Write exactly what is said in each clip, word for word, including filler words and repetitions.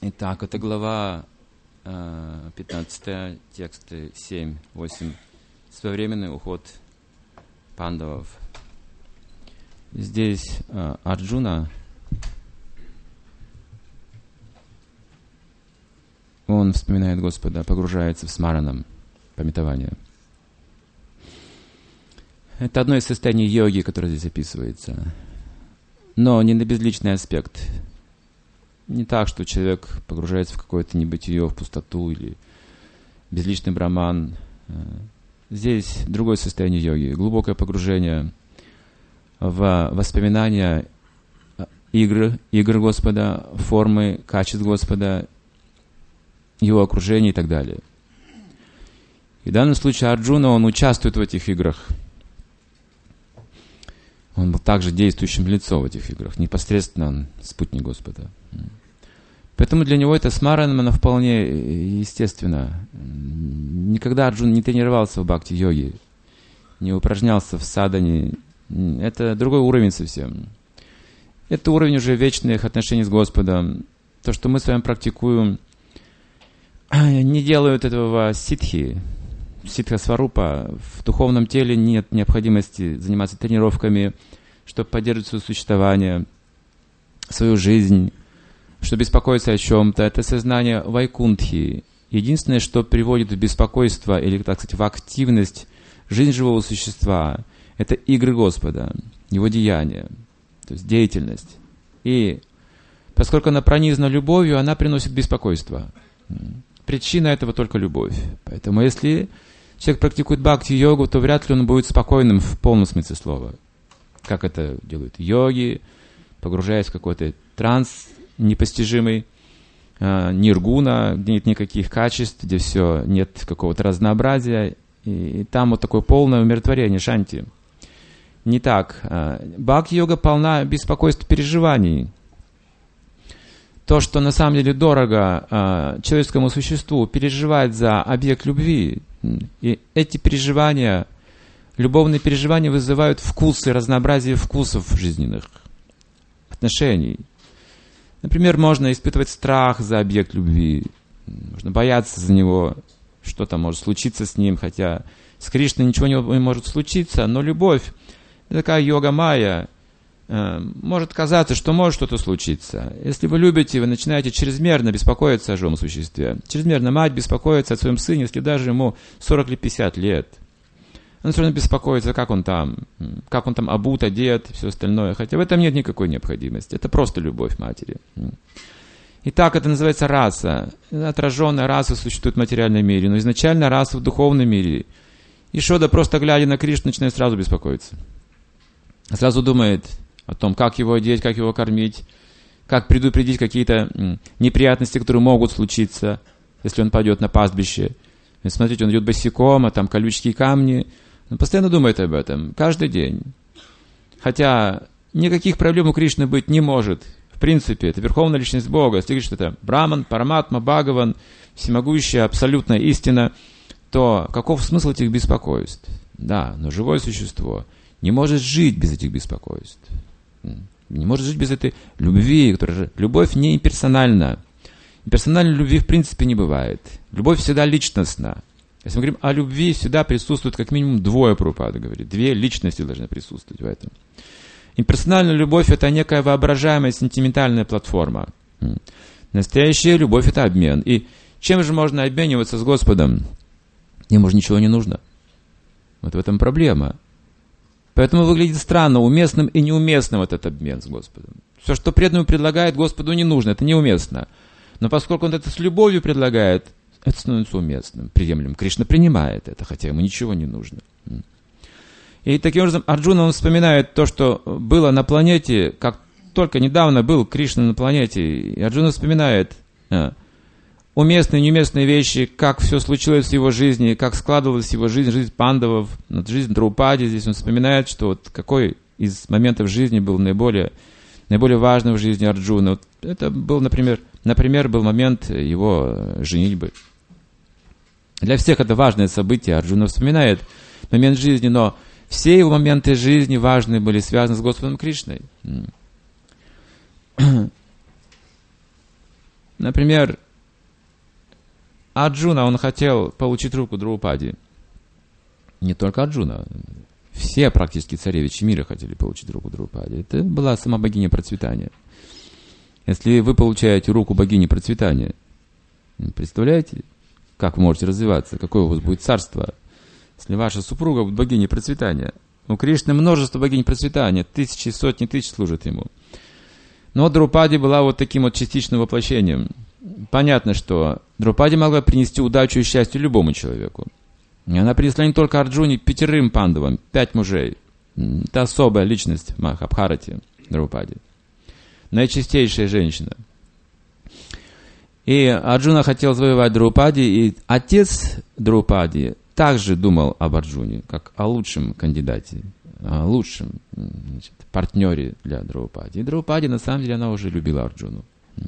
Итак, это глава пятнадцатая, тексты семь восемь. Своевременный уход пандавов. Здесь Арджуна, он вспоминает Господа, погружается в смаранам, памятование. Это одно из состояний йоги, которое здесь описывается. Но не на безличный аспект. Не так, что человек погружается в какое-то небытие, в пустоту или безличный браман. Здесь другое состояние йоги. Глубокое погружение в воспоминания игр, игр Господа, формы, качеств Господа, Его окружения и так далее. И в данном случае Арджуна, он участвует в этих играх. Он был также действующим лицом в этих играх, непосредственно он спутник Господа. Поэтому для него это смарана вполне естественно. Никогда Арджуна не тренировался в бхакти-йоге, не упражнялся в садхане. Это другой уровень совсем. Это уровень уже вечных отношений с Господом. То, что мы с вами практикуем, не делают этого ситхи, ситха-сварупа. В духовном теле нет необходимости заниматься тренировками, чтобы поддерживать свое существование, свою жизнь, чтобы беспокоиться о чем-то. Это сознание вайкунтхи. Единственное, что приводит в беспокойство, или, так сказать, в активность жизнь живого существа, это игры Господа, Его деяния, то есть деятельность. И поскольку она пронизана любовью, она приносит беспокойство. Причина этого только любовь. Поэтому если человек практикует бхакти-йогу, то вряд ли он будет спокойным в полном смысле слова. Как это делают йоги, погружаясь в какой-то транс непостижимый, э, ниргуна, где нет никаких качеств, где все, нет какого-то разнообразия. И, и там вот такое полное умиротворение, шанти. Не так. Э, бхакти-йога полна беспокойств, переживаний. То, что на самом деле дорого э, человеческому существу, переживать за объект любви. И эти переживания, любовные переживания вызывают вкусы, разнообразие вкусов жизненных, отношений. Например, можно испытывать страх за объект любви, можно бояться за него, что-то может случиться с ним, хотя с Кришной ничего не может случиться, но любовь, такая йога-майя, может казаться, что может что-то случиться. Если вы любите, вы начинаете чрезмерно беспокоиться о живом существе. Чрезмерно мать беспокоится о своем сыне, если даже ему сорок или пятьдесят лет. Она все равно беспокоится, как он там, как он там обут, одет, все остальное. Хотя в этом нет никакой необходимости. Это просто любовь матери. Итак, это называется раса. Отраженная раса существует в материальном мире, но изначально раса в духовном мире. И Шода, просто глядя на Кришну, начинает сразу беспокоиться. Сразу думает о том, как его одеть, как его кормить, как предупредить какие-то неприятности, которые могут случиться, если он пойдет на пастбище. И смотрите, он идет босиком, а там колючие камни. Он постоянно думает об этом, каждый день. Хотя никаких проблем у Кришны быть не может. В принципе, это верховная личность Бога. Если говорить, что это Браман, Параматма, Бхагаван, всемогущая, абсолютная истина, то каков смысл этих беспокойств? Да, но живое существо не может жить без этих беспокойств. Не может жить без этой любви. Которая... Любовь не имперсональна. Персональной любви в принципе не бывает. Любовь всегда личностна. Если мы говорим о любви, всегда присутствует как минимум двое, Прабхупада говорит. Две личности должны присутствовать в этом. Имперсональная любовь – это некая воображаемая сентиментальная платформа. Настоящая любовь – это обмен. И чем же можно обмениваться с Господом? Ему же ничего не нужно. Вот в этом проблема. Поэтому выглядит странно, уместным и неуместным этот обмен с Господом. Все, что преданному предлагает, Господу не нужно, это неуместно. Но поскольку он это с любовью предлагает, это становится уместным, приемлемым. Кришна принимает это, хотя ему ничего не нужно. И таким образом Арджуна, он вспоминает то, что было на планете, как только недавно был Кришна на планете, и Арджуна вспоминает а, уместные и неуместные вещи, как все случилось в его жизни, как складывалась его жизнь, жизнь пандавов, жизнь Драупади. Здесь он вспоминает, что вот какой из моментов жизни был наиболее, наиболее важным в жизни Арджуны. Вот это был, например, например, был момент его женитьбы. Для всех это важное событие. Арджуна вспоминает момент жизни, но все его моменты жизни важные были связаны с Господом Кришной. Например, Арджуна, он хотел получить руку Драупади. Не только Арджуна. Все практически царевичи мира хотели получить руку Драупади. Это была сама богиня процветания. Если вы получаете руку богини процветания, представляете, как вы можете развиваться, какое у вас будет царство, если ваша супруга будет богиней процветания. У Кришны множество богинь процветания, тысячи, сотни тысяч служат ему. Но Драупади была вот таким вот частичным воплощением. Понятно, что Драупади могла принести удачу и счастье любому человеку. И она принесла не только Арджуне, пятерым пандавам, пять мужей. Это особая личность в Махабхарате, Драупади. Наичистейшая женщина. И Арджуна хотел завоевать Драупади, и отец Драупади также думал об Арджуне, как о лучшем кандидате, о лучшем, значит, партнере для Драупади. И Драупади, на самом деле, она уже любила Арджуну.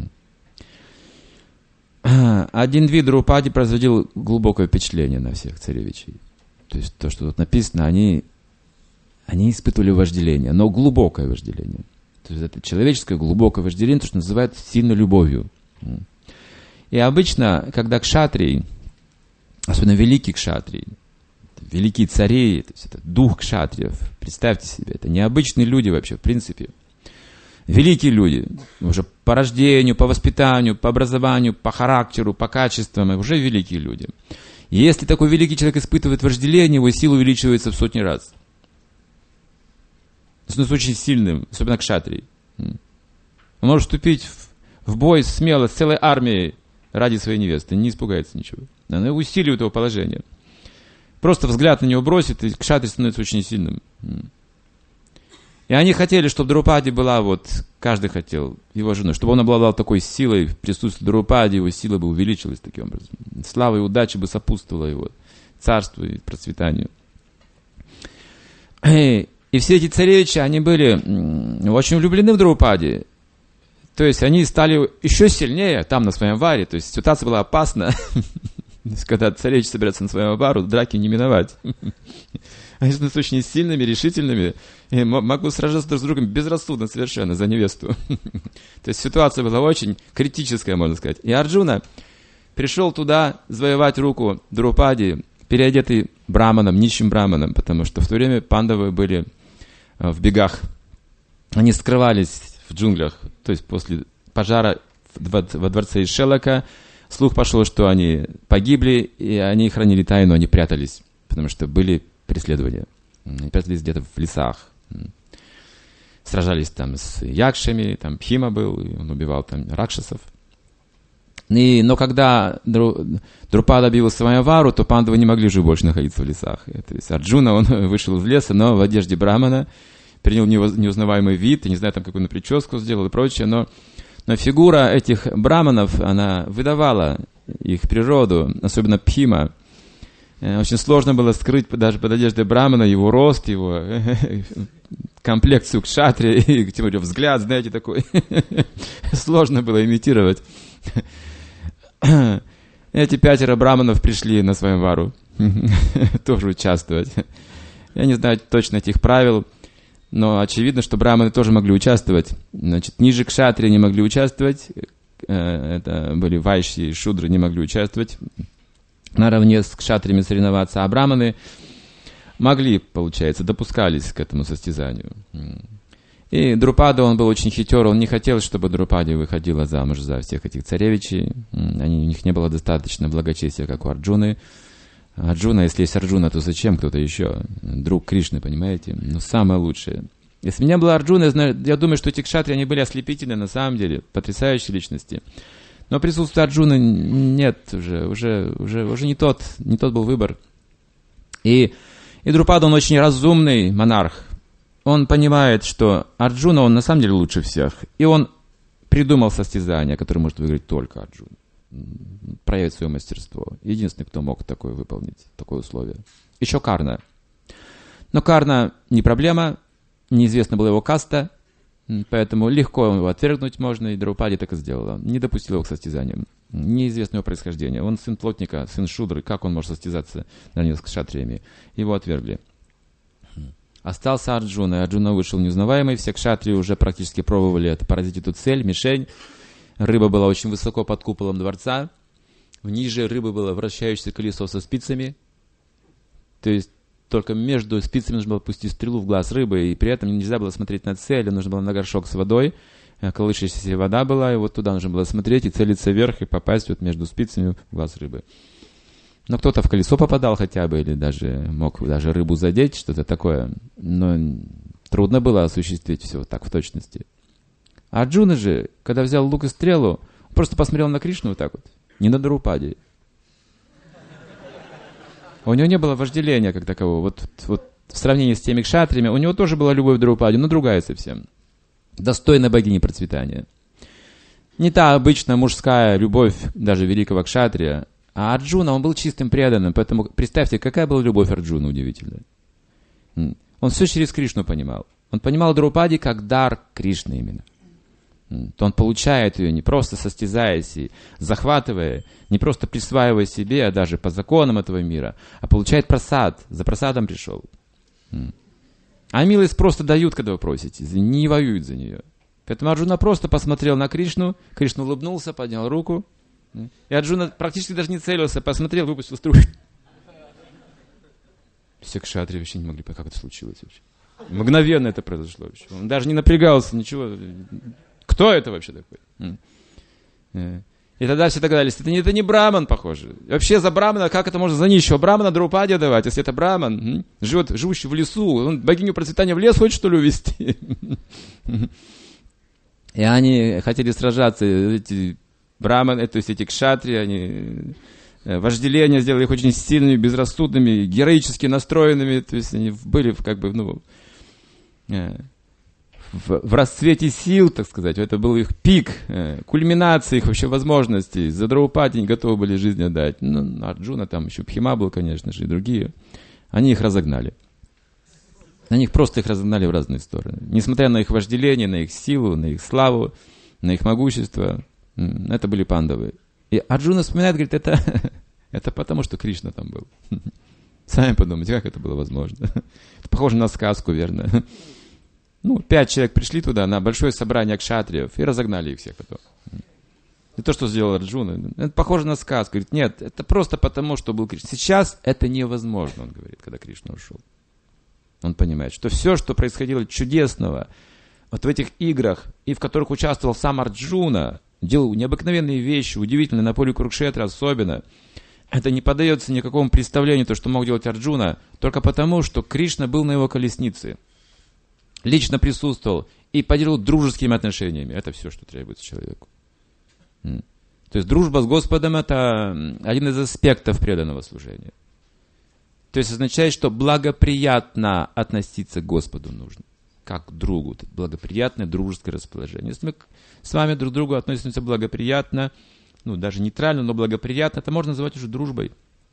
Один вид Драупади производил глубокое впечатление на всех царевичей. То есть то, что тут написано, они, они испытывали вожделение, но глубокое вожделение. То есть это человеческое глубокое вожделение, то, что называют сильной любовью. И обычно, когда кшатрий, особенно великий кшатрий, великие цари, то есть это дух кшатриев, представьте себе, это необычные люди вообще, в принципе. Великие люди, уже по рождению, по воспитанию, по образованию, по характеру, по качествам, уже великие люди. И если такой великий человек испытывает вожделение, его сила увеличивается в сотни раз. Он очень сильным, особенно кшатрий. Он может вступить в, в бой смело с целой армией ради своей невесты, не испугается ничего. Она усиливает его положение. Просто взгляд на него бросит, и кшатрий становится очень сильным. И они хотели, чтобы Драупади была, вот, каждый хотел, его женой, чтобы он обладал такой силой, в присутствии Драупади его сила бы увеличилась таким образом. Слава и удача бы сопутствовала его царству и процветанию. И, и все эти царевичи, они были очень влюблены в Драупади. То есть они стали еще сильнее там на своем варе. То есть ситуация была опасна. Когда царевич собирается на своем вару, драки не миновать. Они становятся очень сильными, решительными, и могут сражаться друг с другом безрассудно совершенно за невесту. То есть ситуация была очень критическая, можно сказать. И Арджуна пришел туда завоевать руку Драупади, переодетый браманом, нищим браманом, потому что в то время пандавы были в бегах. Они скрывались в джунглях. То есть после пожара во дворце Шелака слух пошел, что они погибли, и они хранили тайну, они прятались, потому что были преследования. Они прятались где-то в лесах. Сражались там с якшами, там Пхима был, и он убивал там ракшасов. И, но когда Дру, Друпада объявил Свайамвару, то пандавы не могли уже больше находиться в лесах. То есть Арджуна, он вышел из леса, но в одежде брамана, принял неузнаваемый вид, и не знаю, там какую-то прическу сделал и прочее, но, но фигура этих браманов, она выдавала их природу, особенно Пхима. Очень сложно было скрыть даже под одеждой брамана его рост, его комплекцию кшатрия, и тем более взгляд, знаете, такой. Сложно было имитировать. Эти пятеро браманов пришли на своем вару тоже участвовать. Я не знаю точно этих правил, но очевидно, что браманы тоже могли участвовать. Значит, ниже кшатрия не могли участвовать. Это были вайши и шудры, не могли участвовать. Наравне с кшатриями соревноваться, а браманы могли, получается, допускались к этому состязанию. И Друпада, он был очень хитер, он не хотел, чтобы Друпади выходила замуж за всех этих царевичей. Они, у них не было достаточно благочестия, как у Арджуны. Арджуна, если есть Арджуна, то зачем кто-то еще? Друг Кришны, понимаете? Ну, самое лучшее. Если у меня была Арджуна, я, знаю, я думаю, что эти кшатрии, они были ослепительны на самом деле, потрясающие личности. Но присутствие Арджуны нет уже, уже, уже, уже не тот, не тот был выбор. И, и Друпада, он очень разумный монарх. Он понимает, что Арджуна, он на самом деле лучше всех. И он придумал состязание, которое может выиграть только Арджуна. Проявить свое мастерство. Единственный, кто мог такое выполнить, такое условие. Еще Карна. Но Карна не проблема, неизвестна была его каста, поэтому легко его отвергнуть можно, и Драупади так и сделала. Не допустила его к состязаниям. Неизвестного происхождения. Он сын плотника, сын шудры. Как он может состязаться наравне с кшатриями? Его отвергли. Остался Арджуна, и Арджуна вышел неузнаваемый. Все кшатрии уже практически пробовали это, поразить эту цель, мишень. рыба была очень высоко под куполом дворца, ниже рыбы было вращающееся колесо со спицами, то есть только между спицами нужно было пустить стрелу в глаз рыбы, и при этом нельзя было смотреть на цель, нужно было на горшок с водой, колышащаяся вода была, и вот туда нужно было смотреть и целиться вверх, и попасть вот между спицами в глаз рыбы. Но кто-то в колесо попадал хотя бы, или даже мог даже рыбу задеть, что-то такое, но трудно было осуществить все так в точности. А Арджуна же, когда взял лук и стрелу, просто посмотрел на Кришну вот так вот, не на Драупади. У него не было вожделения как такового. Вот, вот в сравнении с теми кшатриями, у него тоже была любовь к Драупаде, но другая совсем. Достойна богини процветания. Не та обычная мужская любовь даже великого кшатрия, а Арджуна, он был чистым преданным, поэтому представьте, какая была любовь Арджуна удивительная. Он все через Кришну понимал. Он понимал Драупади как дар Кришны именно. То он получает ее не просто состязаясь и захватывая, не просто присваивая себе, а даже по законам этого мира, а получает прасад, за прасадом пришел. А милость просто дают, когда вы просите, не воюют за нее. Поэтому Арджуна просто посмотрел на Кришну, Кришна улыбнулся, поднял руку, и Арджуна практически даже не целился, посмотрел, выпустил струю. Все кшатрии вообще не могли понять, как это случилось вообще. Мгновенно это произошло вообще. Он даже не напрягался, ничего. Кто это вообще такой? И тогда все догадались, это не, это не браман, похоже. Вообще за брамана, как это можно за нищего брамана Драупаде давать, если это браман, живет, живущий в лесу, он богиню процветания в лес хочет, что ли, увезти? И они хотели сражаться, эти браманы, то есть эти кшатрии, они вожделение сделали их очень сильными, безрассудными, героически настроенными, то есть они были как бы, ну, В, в расцвете сил, так сказать, это был их пик, э, кульминация их вообще возможностей. За Драупади не готовы были жизнь отдать. Ну, Арджуна, там еще Бхима был, конечно же, и другие. Они их разогнали. Они их просто их разогнали в разные стороны. Несмотря на их вожделение, на их силу, на их славу, на их могущество, это были пандавы. И Арджуна вспоминает, говорит, это, это потому, что Кришна там был. Сами подумайте, как это было возможно. Это похоже на сказку, верно? Ну, пять человек пришли туда на большое собрание кшатриев и разогнали их всех потом. И то, что сделал Арджуна, это похоже на сказку. Говорит, нет, это просто потому, что был Кришна. Сейчас это невозможно, он говорит, когда Кришна ушел. Он понимает, что все, что происходило чудесного вот в этих играх, и в которых участвовал сам Арджуна, делал необыкновенные вещи, удивительные, на поле Курукшетра особенно, это не поддается никакому представлению, то, что мог делать Арджуна, только потому, что Кришна был на его колеснице. Лично присутствовал и поделил дружескими отношениями. Это все, что требуется человеку. То есть дружба с Господом – это один из аспектов преданного служения. То есть означает, что благоприятно относиться к Господу нужно, как к другу. Благоприятное дружеское расположение. Если мы с вами друг к другу относимся благоприятно, ну даже нейтрально, но благоприятно, это можно называть уже дружбой.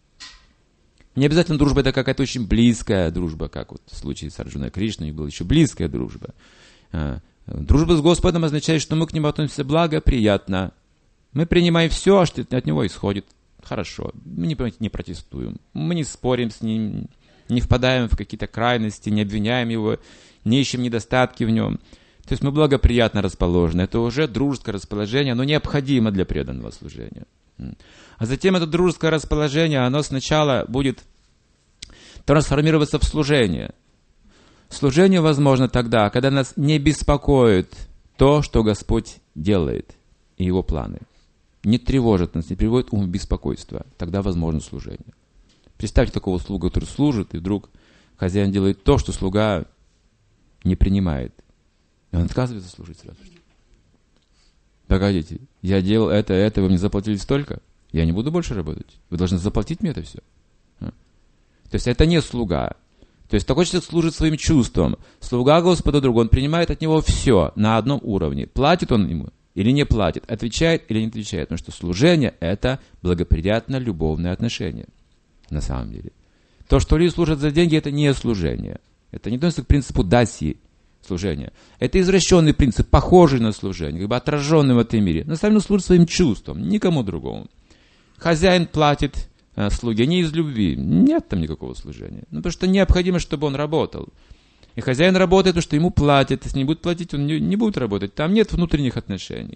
Не обязательно дружба это какая-то очень близкая дружба, как вот в случае с Арджуной и Кришной, у них была еще близкая дружба. Дружба с Господом означает, что мы к Нему относимся благоприятно. Мы принимаем все, что от Него исходит. Хорошо. Мы не, не протестуем. Мы не спорим с Ним, не впадаем в какие-то крайности, не обвиняем Его, не ищем недостатки в Нем. То есть мы благоприятно расположены. Это уже дружеское расположение, оно необходимо для преданного служения. А затем это дружеское расположение, оно сначала будет трансформироваться в служение. Служение возможно тогда, когда нас не беспокоит то, что Господь делает, и Его планы. Не тревожит нас, не приводит ум в беспокойство. Тогда возможно служение. Представьте такого слугу, который служит, и вдруг хозяин делает то, что слуга не принимает. И он отказывается служить сразу же. Погодите, я делал это, это, вы мне заплатили столько? Я не буду больше работать. Вы должны заплатить мне это все. То есть это не слуга. То есть такой человек служит своим чувствам. Слуга Господа друга, он принимает от него все на одном уровне. Платит он ему или не платит, отвечает или не отвечает. Потому что служение – это благоприятное любовное отношение. На самом деле. То, что люди служат за деньги, это не служение. Это не относится к принципу даси служения. Это извращенный принцип, похожий на служение, как бы отраженный в этом мире. На самом деле служит своим чувствам, никому другому. Хозяин платит э, слуге не из любви. Нет там никакого служения. Ну, потому что необходимо, чтобы он работал. И хозяин работает, потому что ему платят. Если не будет платить, он не, не будет работать. Там нет внутренних отношений.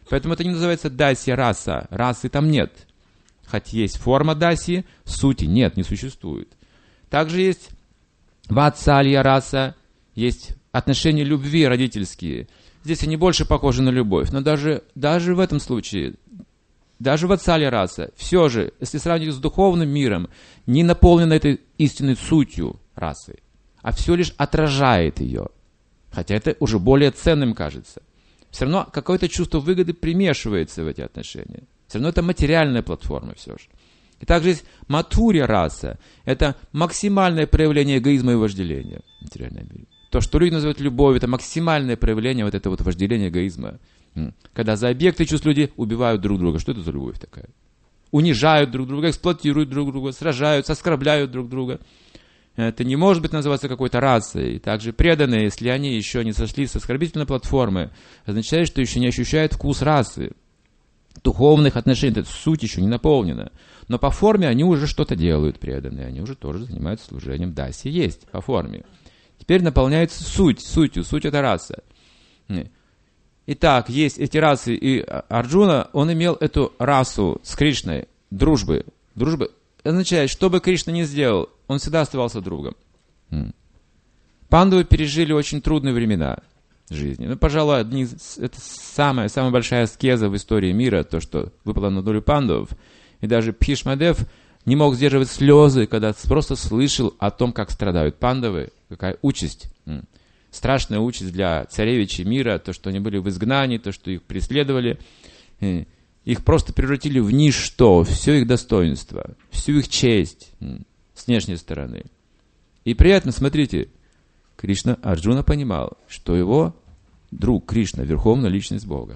Поэтому это не называется дасья раса. Расы там нет. Хоть есть форма дасьи, сути нет, не существует. Также есть ватсалья раса, есть отношения любви родительские. Здесь они больше похожи на любовь. Но даже, даже в этом случае, даже ватсалья раса, все же, если сравнивать с духовным миром, не наполнена этой истинной сутью расы, а все лишь отражает ее. Хотя это уже более ценным кажется. Все равно какое-то чувство выгоды примешивается в эти отношения. Все равно это материальная платформа все же. И также есть матурья раса. Это максимальное проявление эгоизма и вожделения в материальном мире. То, что люди называют любовью, это максимальное проявление вот этого вот вожделения, эгоизма. Когда за объекты чувств люди убивают друг друга. Что это за любовь такая? Унижают друг друга, эксплуатируют друг друга, сражаются, оскорбляют друг друга. Это не может быть называться какой-то расой. И также преданные, если они еще не сошли с оскорбительной платформы, означает, что еще не ощущают вкус расы. Духовных отношений, эта суть еще не наполнена. Но по форме они уже что-то делают, преданные. Они уже тоже занимаются служением. Даси есть по форме. Теперь наполняется суть, сутью. Суть — это раса. Итак, есть эти расы. И Арджуна, он имел эту расу с Кришной, дружбы. Дружбы означает, что бы Кришна ни сделал, он всегда оставался другом. Пандавы пережили очень трудные времена жизни. Ну, пожалуй, одни, это самая, самая большая аскеза в истории мира, то, что выпало на долю пандавов. И даже Бхишмадев не мог сдерживать слезы, когда просто слышал о том, как страдают пандавы, какая участь. Страшная участь для царевичей мира, то, что они были в изгнании, то, что их преследовали. Их просто превратили в ничто, все их достоинство, всю их честь с внешней стороны. И при этом, смотрите, Кришна, Арджуна понимал, что его друг Кришна — верховная личность Бога.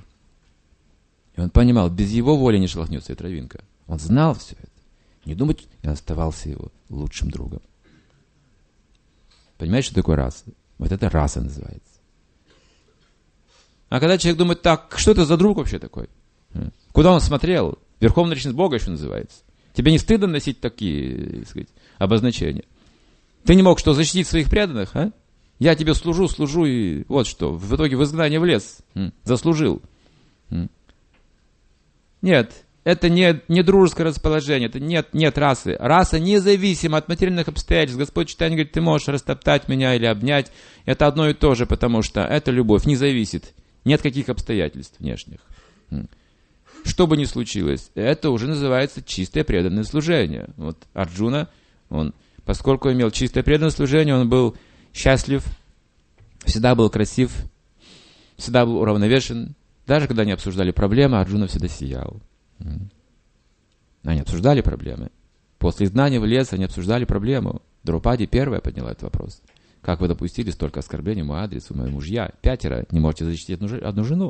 И он понимал, без его воли не шелохнется и травинка. Он знал все это. Не думать, и он оставался его лучшим другом. Понимаете, что такое раса? Вот это раса называется. А когда человек думает, так, что это за друг вообще такой? Куда он смотрел? Верховная личность Бога еще называется. Тебе не стыдно носить такие, так сказать, обозначения? Ты не мог что, защитить своих преданных, а? Я тебе служу, служу, и вот что. В итоге в изгнание влез. Заслужил. Нет, это не, не дружеское расположение, это нет, нет расы. Раса независима от материальных обстоятельств. Господь Чайтанья говорит, ты можешь растоптать меня или обнять. Это одно и то же, потому что эта любовь не зависит ни от каких обстоятельств внешних. Что бы ни случилось, это уже называется чистое преданное служение. Вот Арджуна, он, поскольку имел чистое преданное служение, он был счастлив, всегда был красив, всегда был уравновешен. Даже когда они обсуждали проблемы, Арджуна всегда сиял. Они обсуждали проблемы. После изгнания в лес они обсуждали проблему. Драупади первая подняла этот вопрос. Как вы допустили столько оскорблений в мой адрес, у моего мужья? Пятеро, не можете защитить одну, одну жену.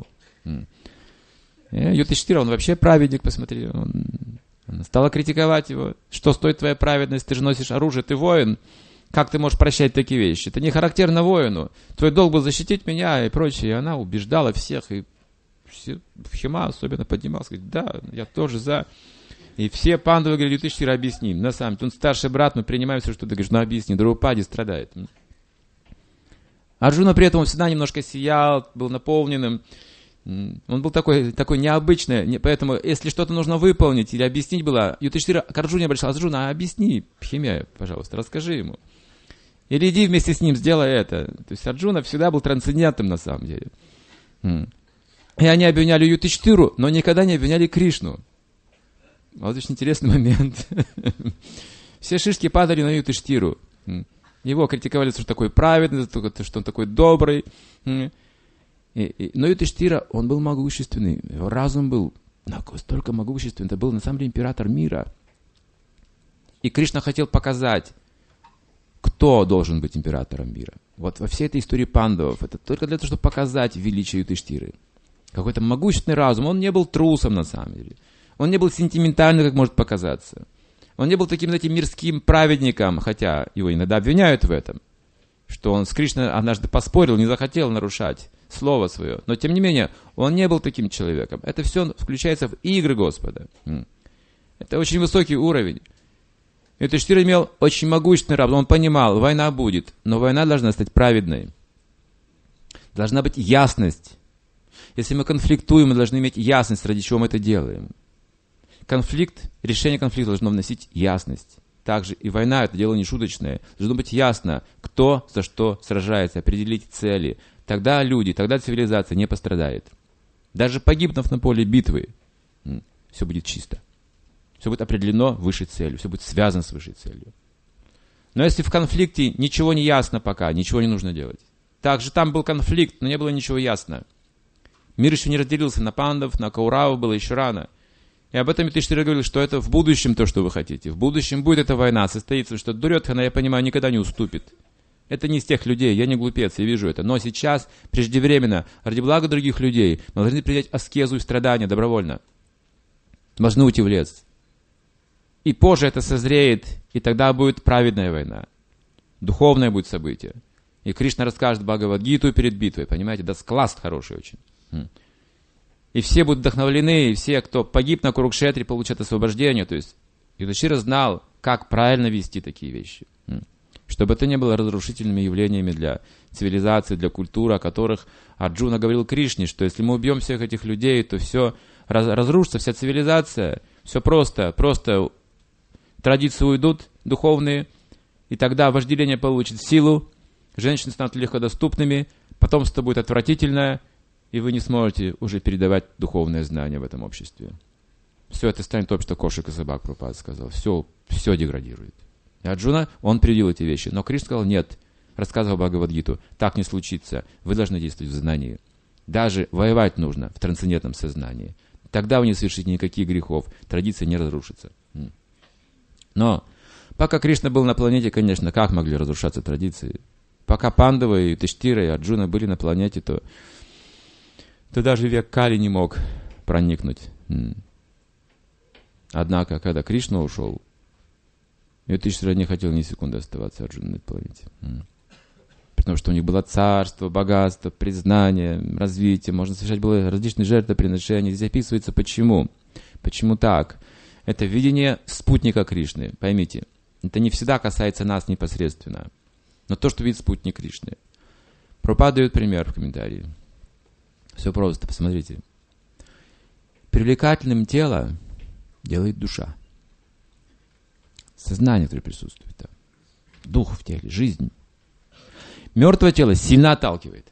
Юдхиштхира, он вообще праведник, посмотри. Он, он стала критиковать его. Что стоит твоя праведность? Ты же носишь оружие, ты воин. Как ты можешь прощать такие вещи? Это не характерно воину. Твой долг был защитить меня и прочее. И она убеждала всех. И все, Бхима особенно поднимался. Говорит, да, я тоже за. И все пандавы говорили, Юдхиштхира, объясни. На самом деле, он старший брат, мы принимаем все, что ты говоришь. Ну объясни, Драупади страдает. Арджуна при этом всегда немножко сиял, был наполненным. Он был такой, такой необычный, поэтому если что-то нужно выполнить или объяснить было, Юдхиштхира к Арджуне обращался, Арджуна, объясни Бхиме, пожалуйста, расскажи ему. Или иди вместе с ним, сделай это. То есть Арджуна всегда был трансцендентным на самом деле. И они обвиняли Юдхиштхиру, но никогда не обвиняли Кришну. Вот очень интересный момент. Все шишки падали на Юдхиштхиру. Его критиковали, что он такой праведный, что он такой добрый. И, и, но Юдхиштхира, он был могущественный, его разум был настолько могущественный, это был на самом деле император мира. И Кришна хотел показать, кто должен быть императором мира. Вот во всей этой истории пандавов, это только для того, чтобы показать величие Юдхиштхиры. Какой-то могущественный разум, он не был трусом на самом деле. Он не был сентиментальным, как может показаться. Он не был таким, знаете, мирским праведником, хотя его иногда обвиняют в этом, что он с Кришной однажды поспорил, не захотел нарушать слово свое. Но, тем не менее, он не был таким человеком. Это все включается в игры Господа. Это очень высокий уровень. Юдхиштхира имел очень могущественный разум. Он понимал, война будет, но война должна стать праведной. Должна быть ясность. Если мы конфликтуем, мы должны иметь ясность, ради чего мы это делаем. Конфликт, решение конфликта должно вносить ясность. Также и война – это дело не шуточное. Должно быть ясно, кто за что сражается, определить цели. Тогда люди, тогда цивилизация не пострадает. Даже погибнув на поле битвы, все будет чисто. Все будет определено высшей целью, все будет связано с высшей целью. Но если в конфликте ничего не ясно пока, ничего не нужно делать. Также там был конфликт, но не было ничего ясно. Мир еще не разделился на пандов, на Кауравов, было еще рано. И об этом Юдхиштира говорил, что это в будущем то, что вы хотите. В будущем будет эта война, состоится, что Дурьодхана, я понимаю, никогда не уступит. Это не из тех людей, я не глупец, я вижу это. Но сейчас, преждевременно, ради блага других людей, мы должны принять аскезу и страдания добровольно. Должны уйти в лес. И позже это созреет, и тогда будет праведная война. Духовное будет событие. И Кришна расскажет Бхагавад-гиту перед битвой, понимаете? Да, класс хороший очень. И все будут вдохновлены, и все, кто погиб на Курукшетре, получат освобождение. То есть Юдхиштира знал, как правильно вести такие вещи. Чтобы это не было разрушительными явлениями для цивилизации, для культуры, о которых Арджуна говорил Кришне, что если мы убьем всех этих людей, то все разрушится, вся цивилизация. Все просто, просто традиции уйдут духовные, и тогда вожделение получит силу, женщины станут легкодоступными, потомство будет отвратительное, и вы не сможете уже передавать духовное знание в этом обществе. Все это станет общество кошек и собак, Прабхупада сказал. Все, все деградирует. И Арджуна, он предвидел эти вещи. Но Кришна сказал, нет, рассказывал Бхагавад-гиту, так не случится. Вы должны действовать в знании. Даже воевать нужно в трансцендентном сознании. Тогда вы не совершите никаких грехов. Традиция не разрушится. Но пока Кришна был на планете, конечно, как могли разрушаться традиции? Пока Пандавы, Юдхиштира и Арджуна были на планете, то, то даже век Кали не мог проникнуть. Однако, когда Кришна ушел, Юдхиштира не хотел ни секунды оставаться Арджуной на этой планете. Потому что у них было царство, богатство, признание, развитие. Можно совершать было различные жертвоприношения. Здесь описывается почему. Почему так? Это видение спутника Кришны. Поймите, это не всегда касается нас непосредственно. Но то, что видит спутник Кришны. Прабхупада дает пример в комментарии. Все просто, посмотрите. Привлекательным тело делает душа. Сознание, которое присутствует там. Дух в теле, жизнь. Мертвое тело сильно отталкивает.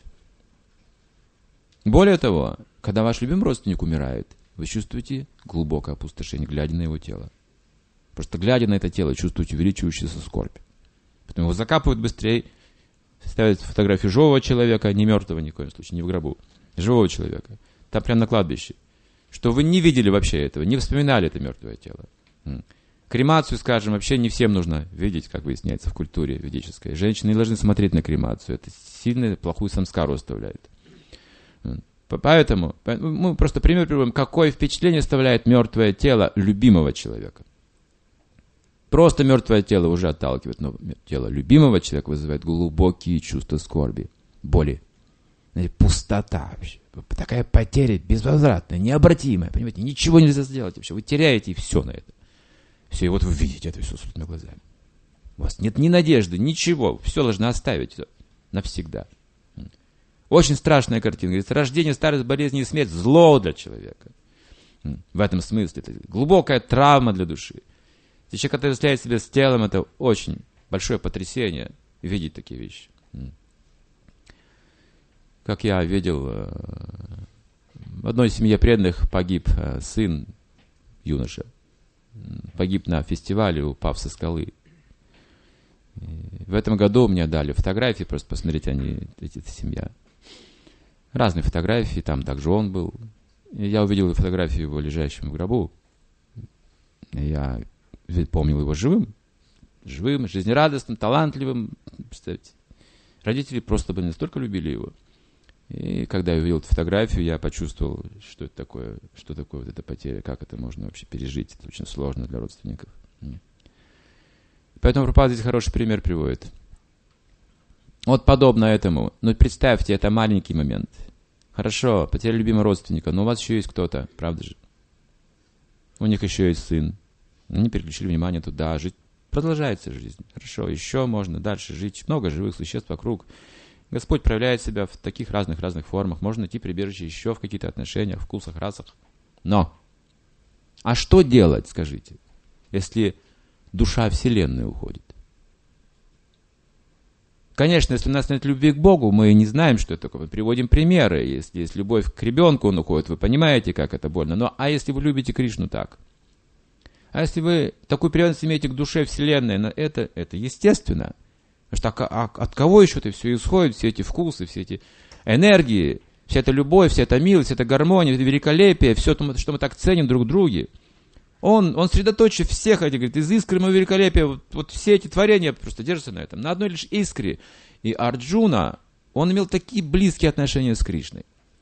Более того, когда ваш любимый родственник умирает, вы чувствуете глубокое опустошение, глядя на его тело. Просто глядя на это тело, чувствуете увеличивающуюся скорбь. Поэтому его закапывают быстрее, ставят фотографию живого человека, не мертвого ни в коем случае, не в гробу, живого человека. Там прямо на кладбище. Что вы не видели вообще этого, не вспоминали это мертвое тело. Кремацию, скажем, вообще не всем нужно видеть, как выясняется в культуре ведической. Женщины не должны смотреть на кремацию. Это сильно плохую самскару оставляет. Поэтому мы просто пример приводим, какое впечатление оставляет мертвое тело любимого человека. Просто мертвое тело уже отталкивает, но тело любимого человека вызывает глубокие чувства скорби, боли. Пустота вообще. Такая потеря безвозвратная, необратимая. Понимаете, ничего нельзя сделать вообще. Вы теряете и все на это. Все, и вот вы видите это все собственными глазами. У вас нет ни надежды, ничего. Все должно оставить все навсегда. Очень страшная картина. Говорится, рождение, старость, болезнь и смерть – зло для человека. В этом смысле. Это глубокая травма для души. Если человек отождествляет себя с телом, это очень большое потрясение видеть такие вещи. Как я видел, в одной семье преданных погиб сын, юноша. Погиб на фестивале, упав со скалы. В этом году мне дали фотографии, просто посмотреть, они, эти, эта семья. Разные фотографии, там также он был. И я увидел фотографию его лежащим в гробу. Я помнил его живым, живым, жизнерадостным, талантливым. Представьте. Родители просто бы настолько любили его. И когда я увидел эту фотографию, я почувствовал, что это такое, что такое вот эта потеря, как это можно вообще пережить. Это очень сложно для родственников. Поэтому Прабхупада здесь хороший пример приводит. Вот подобно этому. Ну, представьте, это маленький момент. Хорошо, потеря любимого родственника, но у вас еще есть кто-то, правда же? У них еще есть сын. Они переключили внимание туда, жить. Продолжается жизнь. Хорошо, еще можно дальше жить. Много живых существ вокруг. Господь проявляет себя в таких разных-разных формах. Можно найти прибежище еще в каких-то отношениях, вкусах, расах. Но, а что делать, скажите, если душа Вселенной уходит? Конечно, если у нас нет любви к Богу, мы не знаем, что это такое. Мы приводим примеры. Если есть любовь к ребенку, он уходит, вы понимаете, как это больно. Но а если вы любите Кришну так? А если вы такую привязанность имеете к душе Вселенной, это, это естественно. Потому что а, а, от кого еще это все исходит, все эти вкусы, все эти энергии, вся эта любовь, вся эта милость, вся эта гармония, это великолепие, все, что мы так ценим друг в друге. Он, он средоточие всех этих, говорит, из искры моего великолепия, вот, вот все эти творения просто держатся на этом, на одной лишь искре. И Арджуна, он имел такие близкие отношения с Кришной.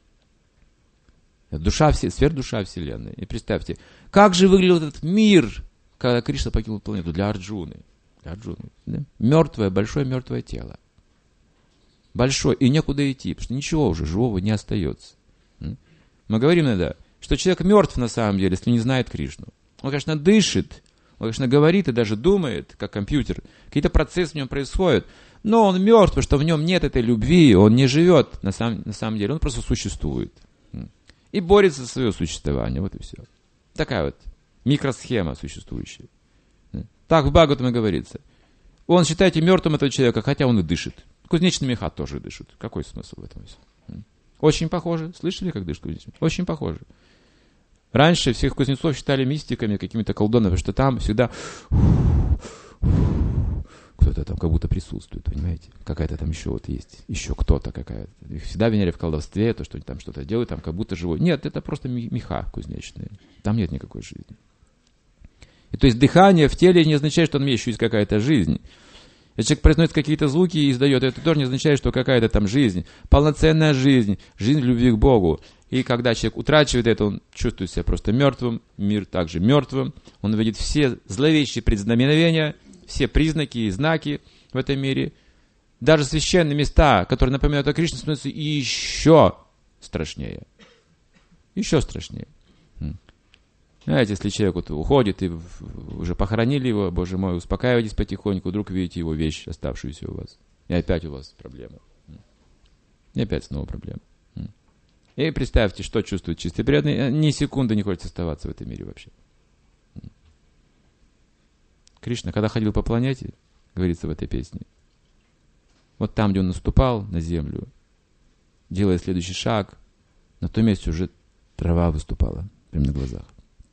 Душа, сверхдуша Вселенной. И представьте, как же выглядел этот мир, когда Кришна покинул планету для Арджуны. Для Арджуны, да? Мертвое, большое мертвое тело. Большое, и некуда идти, потому что ничего уже живого не остается. Мы говорим иногда, что человек мертв на самом деле, если не знает Кришну. Он, конечно, дышит, он, конечно, говорит и даже думает, как компьютер. Какие-то процессы в нем происходят, но он мертв, потому что в нем нет этой любви, он не живет на самом, на самом деле, он просто существует. И борется за свое существование, вот и все. Такая вот микросхема существующая. Так в Бхагаватам и говорится. Он, считайте, мертвым этого человека, хотя он и дышит. Кузнечный меха тоже дышит. Какой смысл в этом? Очень похоже. Слышали, как дышит кузнечный? Очень похоже. Раньше всех кузнецов считали мистиками, какими-то колдунами, потому что там всегда кто-то там как будто присутствует, понимаете? Какая-то там еще вот есть, еще кто-то какая-то. Их всегда обвиняли в колдовстве, то, что они там что-то делают, там как будто живой. Нет, это просто меха кузнечные. Там нет никакой жизни. И то есть дыхание в теле не означает, что там еще есть какая-то жизнь. Если человек произносит какие-то звуки и издает, это тоже не означает, что какая-то там жизнь. Полноценная жизнь, жизнь любви к Богу. И когда человек утрачивает это, он чувствует себя просто мертвым, мир также мертвым. Он видит все зловещие предзнамения, все признаки и знаки в этом мире. Даже священные места, которые напоминают о Кришне, становятся еще страшнее. Еще страшнее. Знаете, если человек вот уходит, и уже похоронили его, Боже мой, успокаивайтесь потихоньку, вдруг видите его вещь, оставшуюся у вас. И опять у вас проблема. И опять снова проблема. И представьте, что чувствует чистый преданный. Ни секунды не хочет оставаться в этом мире вообще. Кришна, когда ходил по планете, говорится в этой песне, вот там, где он наступал на землю, делая следующий шаг, на том месте уже трава выступала прямо на глазах.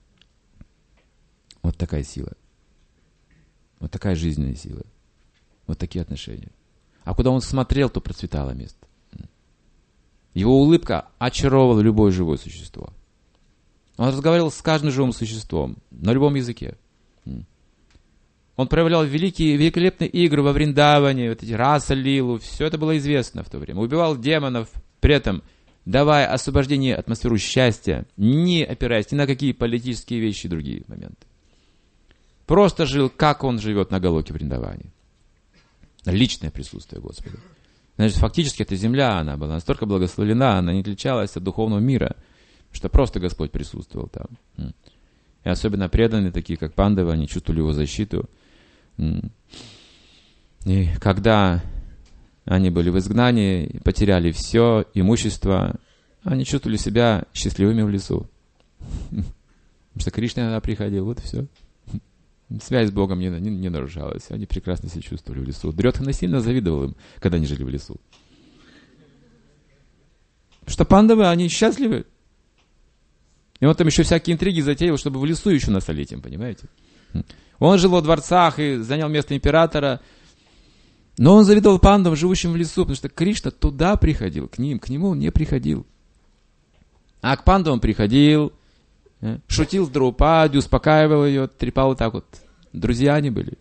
Вот такая сила. Вот такая жизненная сила. Вот такие отношения. А куда он смотрел, то процветало место. Его улыбка очаровывала любое живое существо. Он разговаривал с каждым живым существом на любом языке. Он проявлял великие, великолепные игры во Вриндаване, вот эти раса лилу, все это было известно в то время. Убивал демонов, при этом давая освобождение атмосферу счастья, не опираясь ни на какие политические вещи и другие моменты. Просто жил, как он живет на Галоке Вриндаване. Личное присутствие Господа. Значит, фактически эта земля, она была настолько благословлена, она не отличалась от духовного мира, что просто Господь присутствовал там. И особенно преданные, такие как Пандавы, они чувствовали его защиту. И когда они были в изгнании, потеряли все имущество, они чувствовали себя счастливыми в лесу. Потому что Кришна иногда приходил, вот и все. Связь с Богом не, не, не нарушалась. Они прекрасно себя чувствовали в лесу. Дурьодхана сильно завидовал им, когда они жили в лесу. Потому что пандавы, они счастливы. И он там еще всякие интриги затеял, чтобы в лесу еще насолить им, понимаете? Он жил во дворцах и занял место императора. Но он завидовал пандавам, живущим в лесу, потому что Кришна туда приходил, к ним. К нему он не приходил. А к пандавам приходил, шутил с Драупади, успокаивал ее, трепал вот так вот. Друзья они были.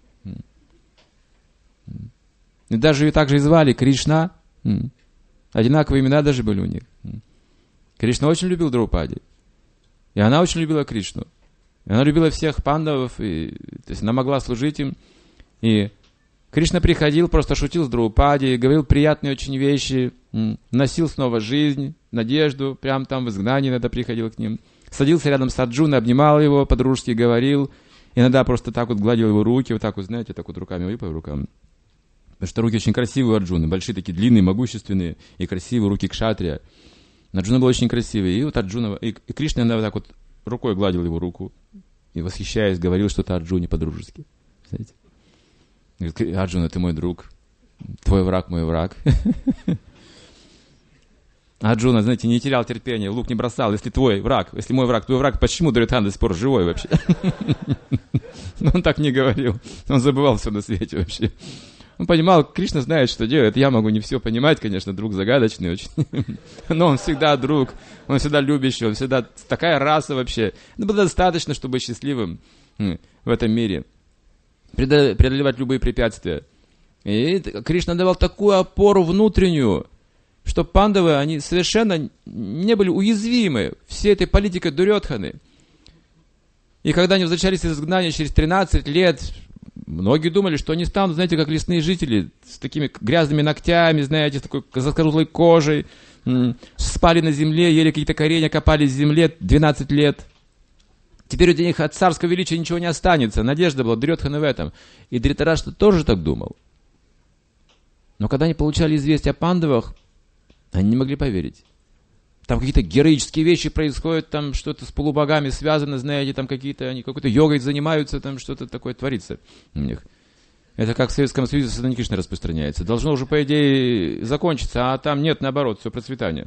И даже ее также и звали Кришна. Одинаковые имена даже были у них. Кришна очень любил Драупади. И она очень любила Кришну. И она любила всех пандавов. И, то есть она могла служить им. И Кришна приходил, просто шутил с Драупади, говорил приятные очень вещи, носил снова жизнь, надежду. Прямо там в изгнании иногда приходил к ним. Садился рядом с Арджуной, обнимал его, по-дружески говорил. Иногда просто так вот гладил его руки, вот так вот, знаете, так вот руками и по рукам. Потому что руки очень красивые у Арджуны, большие такие, длинные, могущественные, и красивые руки кшатрия. Арджуна был очень красивый. И вот Арджуна, и, и Кришна иногда так вот рукой гладил его руку, и, восхищаясь, говорил что-то Арджуне по-дружески. Знаете? Говорит: Арджуна, ты мой друг, твой враг мой враг. Арджуна, знаете, не терял терпения, лук не бросал. Если твой враг, если мой враг, твой враг, почему Дурьодхана до сих пор живой вообще? Он так не говорил. Он забывал все на свете вообще. Он понимал, Кришна знает, что делает. Я могу не все понимать, конечно, друг загадочный очень. Но он всегда друг, он всегда любящий, он всегда такая раса вообще. Это было достаточно, чтобы быть счастливым в этом мире. Преодолевать любые препятствия. И Кришна давал такую опору внутреннюю, что пандавы, они совершенно не были уязвимы всей этой политикой Дурьодханы. И когда они возвращались из изгнания через тринадцать лет, многие думали, что они станут, знаете, как лесные жители, с такими грязными ногтями, знаете, с такой заскорузлой кожей, спали на земле, ели какие-то коренья, копались в земле двенадцать лет. Теперь у них от царского величия ничего не останется. Надежда была Дурьодханы в этом. И Дритараштра тоже так думал. Но когда они получали известие о пандавах, они не могли поверить. Там какие-то героические вещи происходят, там что-то с полубогами связано, знаете, там какие-то, они какой-то йогой занимаются, там что-то такое творится у них. Это как в Советском Союзе Сатана Кришна распространяется. Должно уже, по идее, закончиться, а там нет, наоборот, все процветание.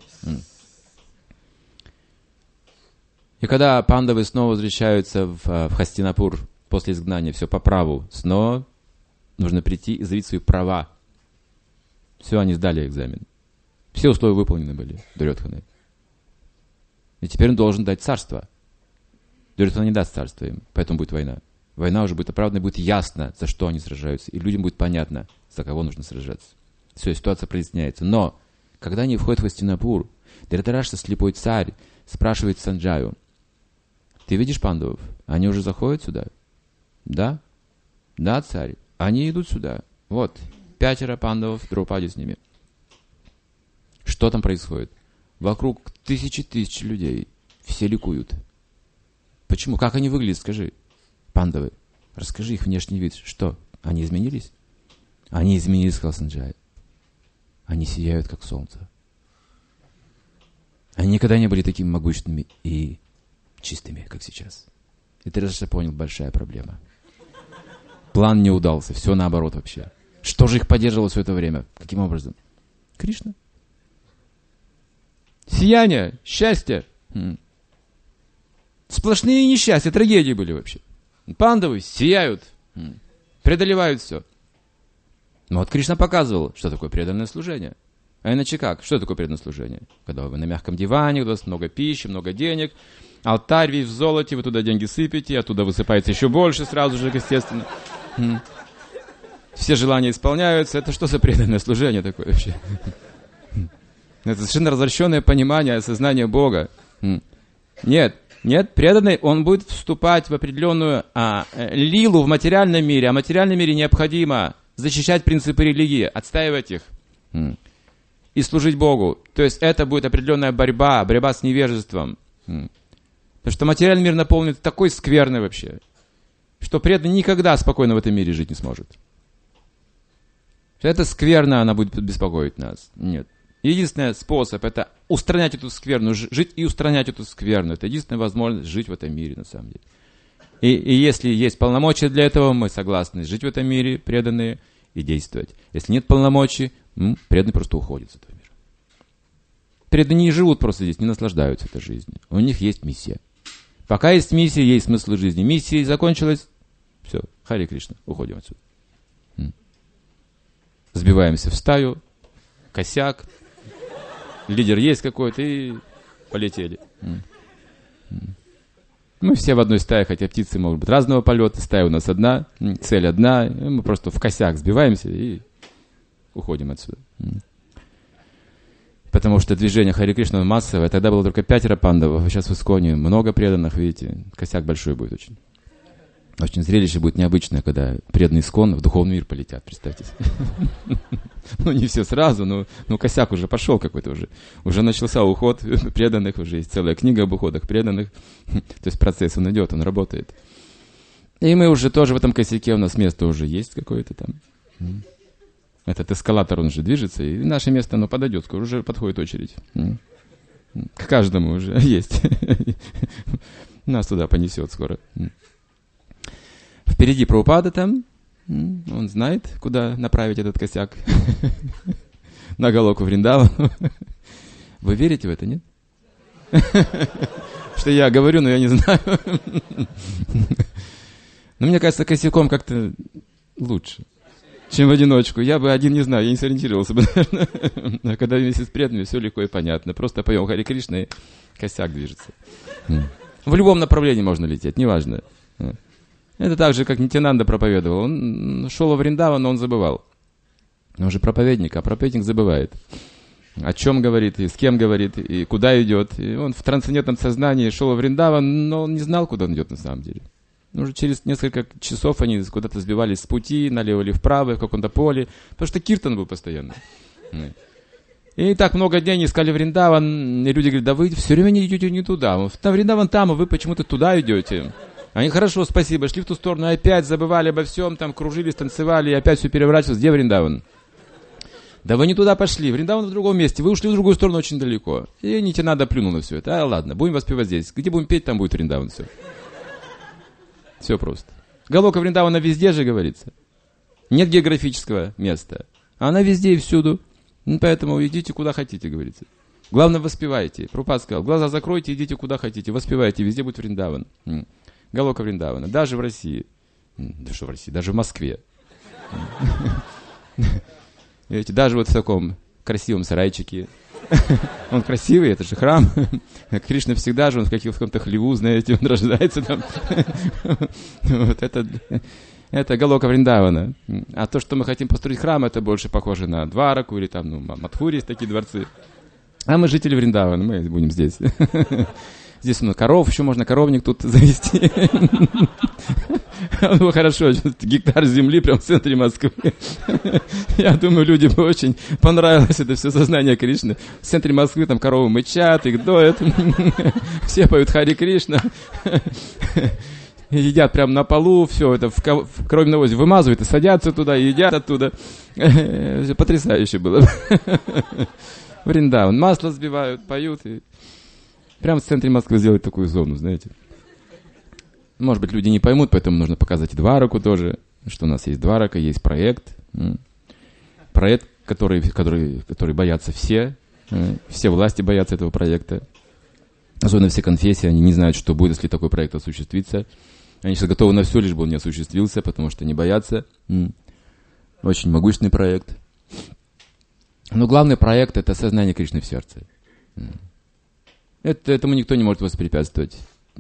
И когда пандавы снова возвращаются в, в Хастинапур после изгнания, все по праву, снова нужно прийти и заявить свои права. Все, они сдали экзамен. Все условия выполнены были Дурьодханой. И теперь он должен дать царство. Дурьодхана не даст царство им, поэтому будет война. Война уже будет оправдана, будет ясно, за что они сражаются. И людям будет понятно, за кого нужно сражаться. Все, ситуация проясняется. Но, когда они входят в Хастинапур, Дритараштра, слепой царь, спрашивает Санджаю: ты видишь пандавов? Они уже заходят сюда? Да? Да, царь. Они идут сюда. Вот, пятеро пандавов, Драупади с ними. Что там происходит? Вокруг тысячи тысяч людей. Все ликуют. Почему? Как они выглядят, скажи. Пандавы. Расскажи их внешний вид. Что? Они изменились? Они изменились, сказал Санджай. Они сияют, как солнце. Они никогда не были такими могущественными и чистыми, как сейчас. И ты даже понял, большая проблема. План не удался. Все наоборот вообще. Что же их поддерживало все это время? Каким образом? Кришна. Сияние, счастье. Сплошные несчастья, трагедии были вообще. Пандавы сияют, преодолевают все. Но вот Кришна показывал, что такое преданное служение. А иначе как? Что такое преданное служение? Когда вы на мягком диване, у вас много пищи, много денег, алтарь весь в золоте, вы туда деньги сыпете, оттуда высыпается еще больше сразу же, естественно. Все желания исполняются. Это что за преданное служение такое вообще? Это совершенно развращенное понимание, осознание Бога. Нет, нет, преданный, он будет вступать в определенную а, лилу в материальном мире, а в материальном мире необходимо защищать принципы религии, отстаивать их и служить Богу. То есть это будет определенная борьба, борьба с невежеством. Потому что материальный мир наполнен такой скверной вообще, что преданный никогда спокойно в этом мире жить не сможет. Это скверно, она будет беспокоить нас. Нет. Единственный способ — это устранять эту скверну, жить и устранять эту скверну. Это единственная возможность жить в этом мире, на самом деле. И, и если есть полномочия для этого, мы согласны жить в этом мире, преданные, и действовать. Если нет полномочий, м, преданные просто уходят с этого мира. Преданные не живут просто здесь, не наслаждаются этой жизнью. У них есть миссия. Пока есть миссия, есть смысл жизни. Миссия закончилась, все, Харе Кришна, уходим отсюда. М. Сбиваемся в стаю, косяк, лидер есть какой-то, и полетели. Мы все в одной стае, хотя птицы могут быть разного полета, стая у нас одна, цель одна, мы просто в косяк сбиваемся и уходим отсюда. Потому что движение Харе Кришна массовое, тогда было только пятеро пандавов, а сейчас в Исконе много преданных, видите, косяк большой будет очень. Очень зрелище будет необычное, когда преданные Искон в духовный мир полетят, представьте. Ну, не все сразу, но, но косяк уже пошел какой-то уже. Уже начался уход преданных, уже есть целая книга об уходах преданных. То есть процесс, он идет, он работает. И мы уже тоже в этом косяке, у нас место уже есть какое-то там. Этот эскалатор, он же движется, и наше место, оно подойдет, скоро уже подходит очередь. К каждому уже есть. Нас туда понесет скоро. Впереди Прабхупада там, он знает, куда направить этот косяк. На Галоку Вриндавану. Вы верите в это, нет? Что я говорю, но я не знаю. Но мне кажется, косяком как-то лучше, чем в одиночку. Я бы один не знаю, я не сориентировался бы, наверное. А когда вместе с преданными, все легко и понятно. Просто поем Харе Кришна, и косяк движется. В любом направлении можно лететь, неважно. Это так же, как Нитянанда проповедовал. Он шел во Вриндаван, но он забывал. Он же проповедник, а проповедник забывает. О чем говорит, и с кем говорит, и куда идет. И он в трансцендентном сознании шел во Вриндаван, но он не знал, куда он идет на самом деле. Уже через несколько часов они куда-то сбивались с пути, налево или вправо, в каком-то поле, потому что киртан был постоянно. И так много дней они искали Вриндаван, и люди говорят, да вы все время не идете не туда. Там Вриндаван там, а вы почему-то туда идете. Они, хорошо, спасибо, шли в ту сторону, опять забывали обо всем, там кружились, танцевали, и опять все переворачивалось. Где Вриндаван? Да вы не туда пошли, Вриндаван в другом месте, вы ушли в другую сторону очень далеко. И Нитянанда плюнул на все это. А ладно, будем воспевать здесь. Где будем петь, там будет Вриндаван, все. Все просто. Галока Вриндавана везде же говорится. Нет географического места. А она везде и всюду. Ну, поэтому идите куда хотите, говорится. Главное, воспевайте. Прабхупада сказал, глаза закройте, идите куда хотите, воспевайте, везде будет Вриндаван. Галока Вриндавана. Даже в России. Да что в России? Даже в Москве. Видите, даже вот в таком красивом сарайчике. Он красивый, это же храм. Кришна всегда же, он в каком-то хлеву, знаете, он рождается там. Вот это, это Галока Вриндавана. А то, что мы хотим построить храм, это больше похоже на Двараку или там, ну, Мадхури, есть такие дворцы. А мы жители Вриндавана, мы будем здесь. Здесь ну, коров, еще можно коровник тут завести. Ну, хорошо, гектар земли прям в центре Москвы. Я думаю, людям очень понравилось это все сознание Кришны. В центре Москвы там коровы мычат, их доят. Все поют Харе Кришна. Едят прямо на полу, все это в, ко- в кровь навозе вымазывают и садятся туда, и едят оттуда. Потрясающе было. Вриндаван. Масло сбивают, поют. И прямо в центре Москвы сделать такую зону, знаете. Может быть, люди не поймут, поэтому нужно показать и Двараку тоже, что у нас есть Дварака, есть проект. Проект, который, который, который боятся все. Все власти боятся этого проекта. Особенно все конфессии, они не знают, что будет, если такой проект осуществится. Они сейчас готовы на все, лишь бы он не осуществился, потому что они боятся. Очень могущественный проект. Но главный проект — это сознание Кришны в сердце. Это, этому никто не может воспрепятствовать.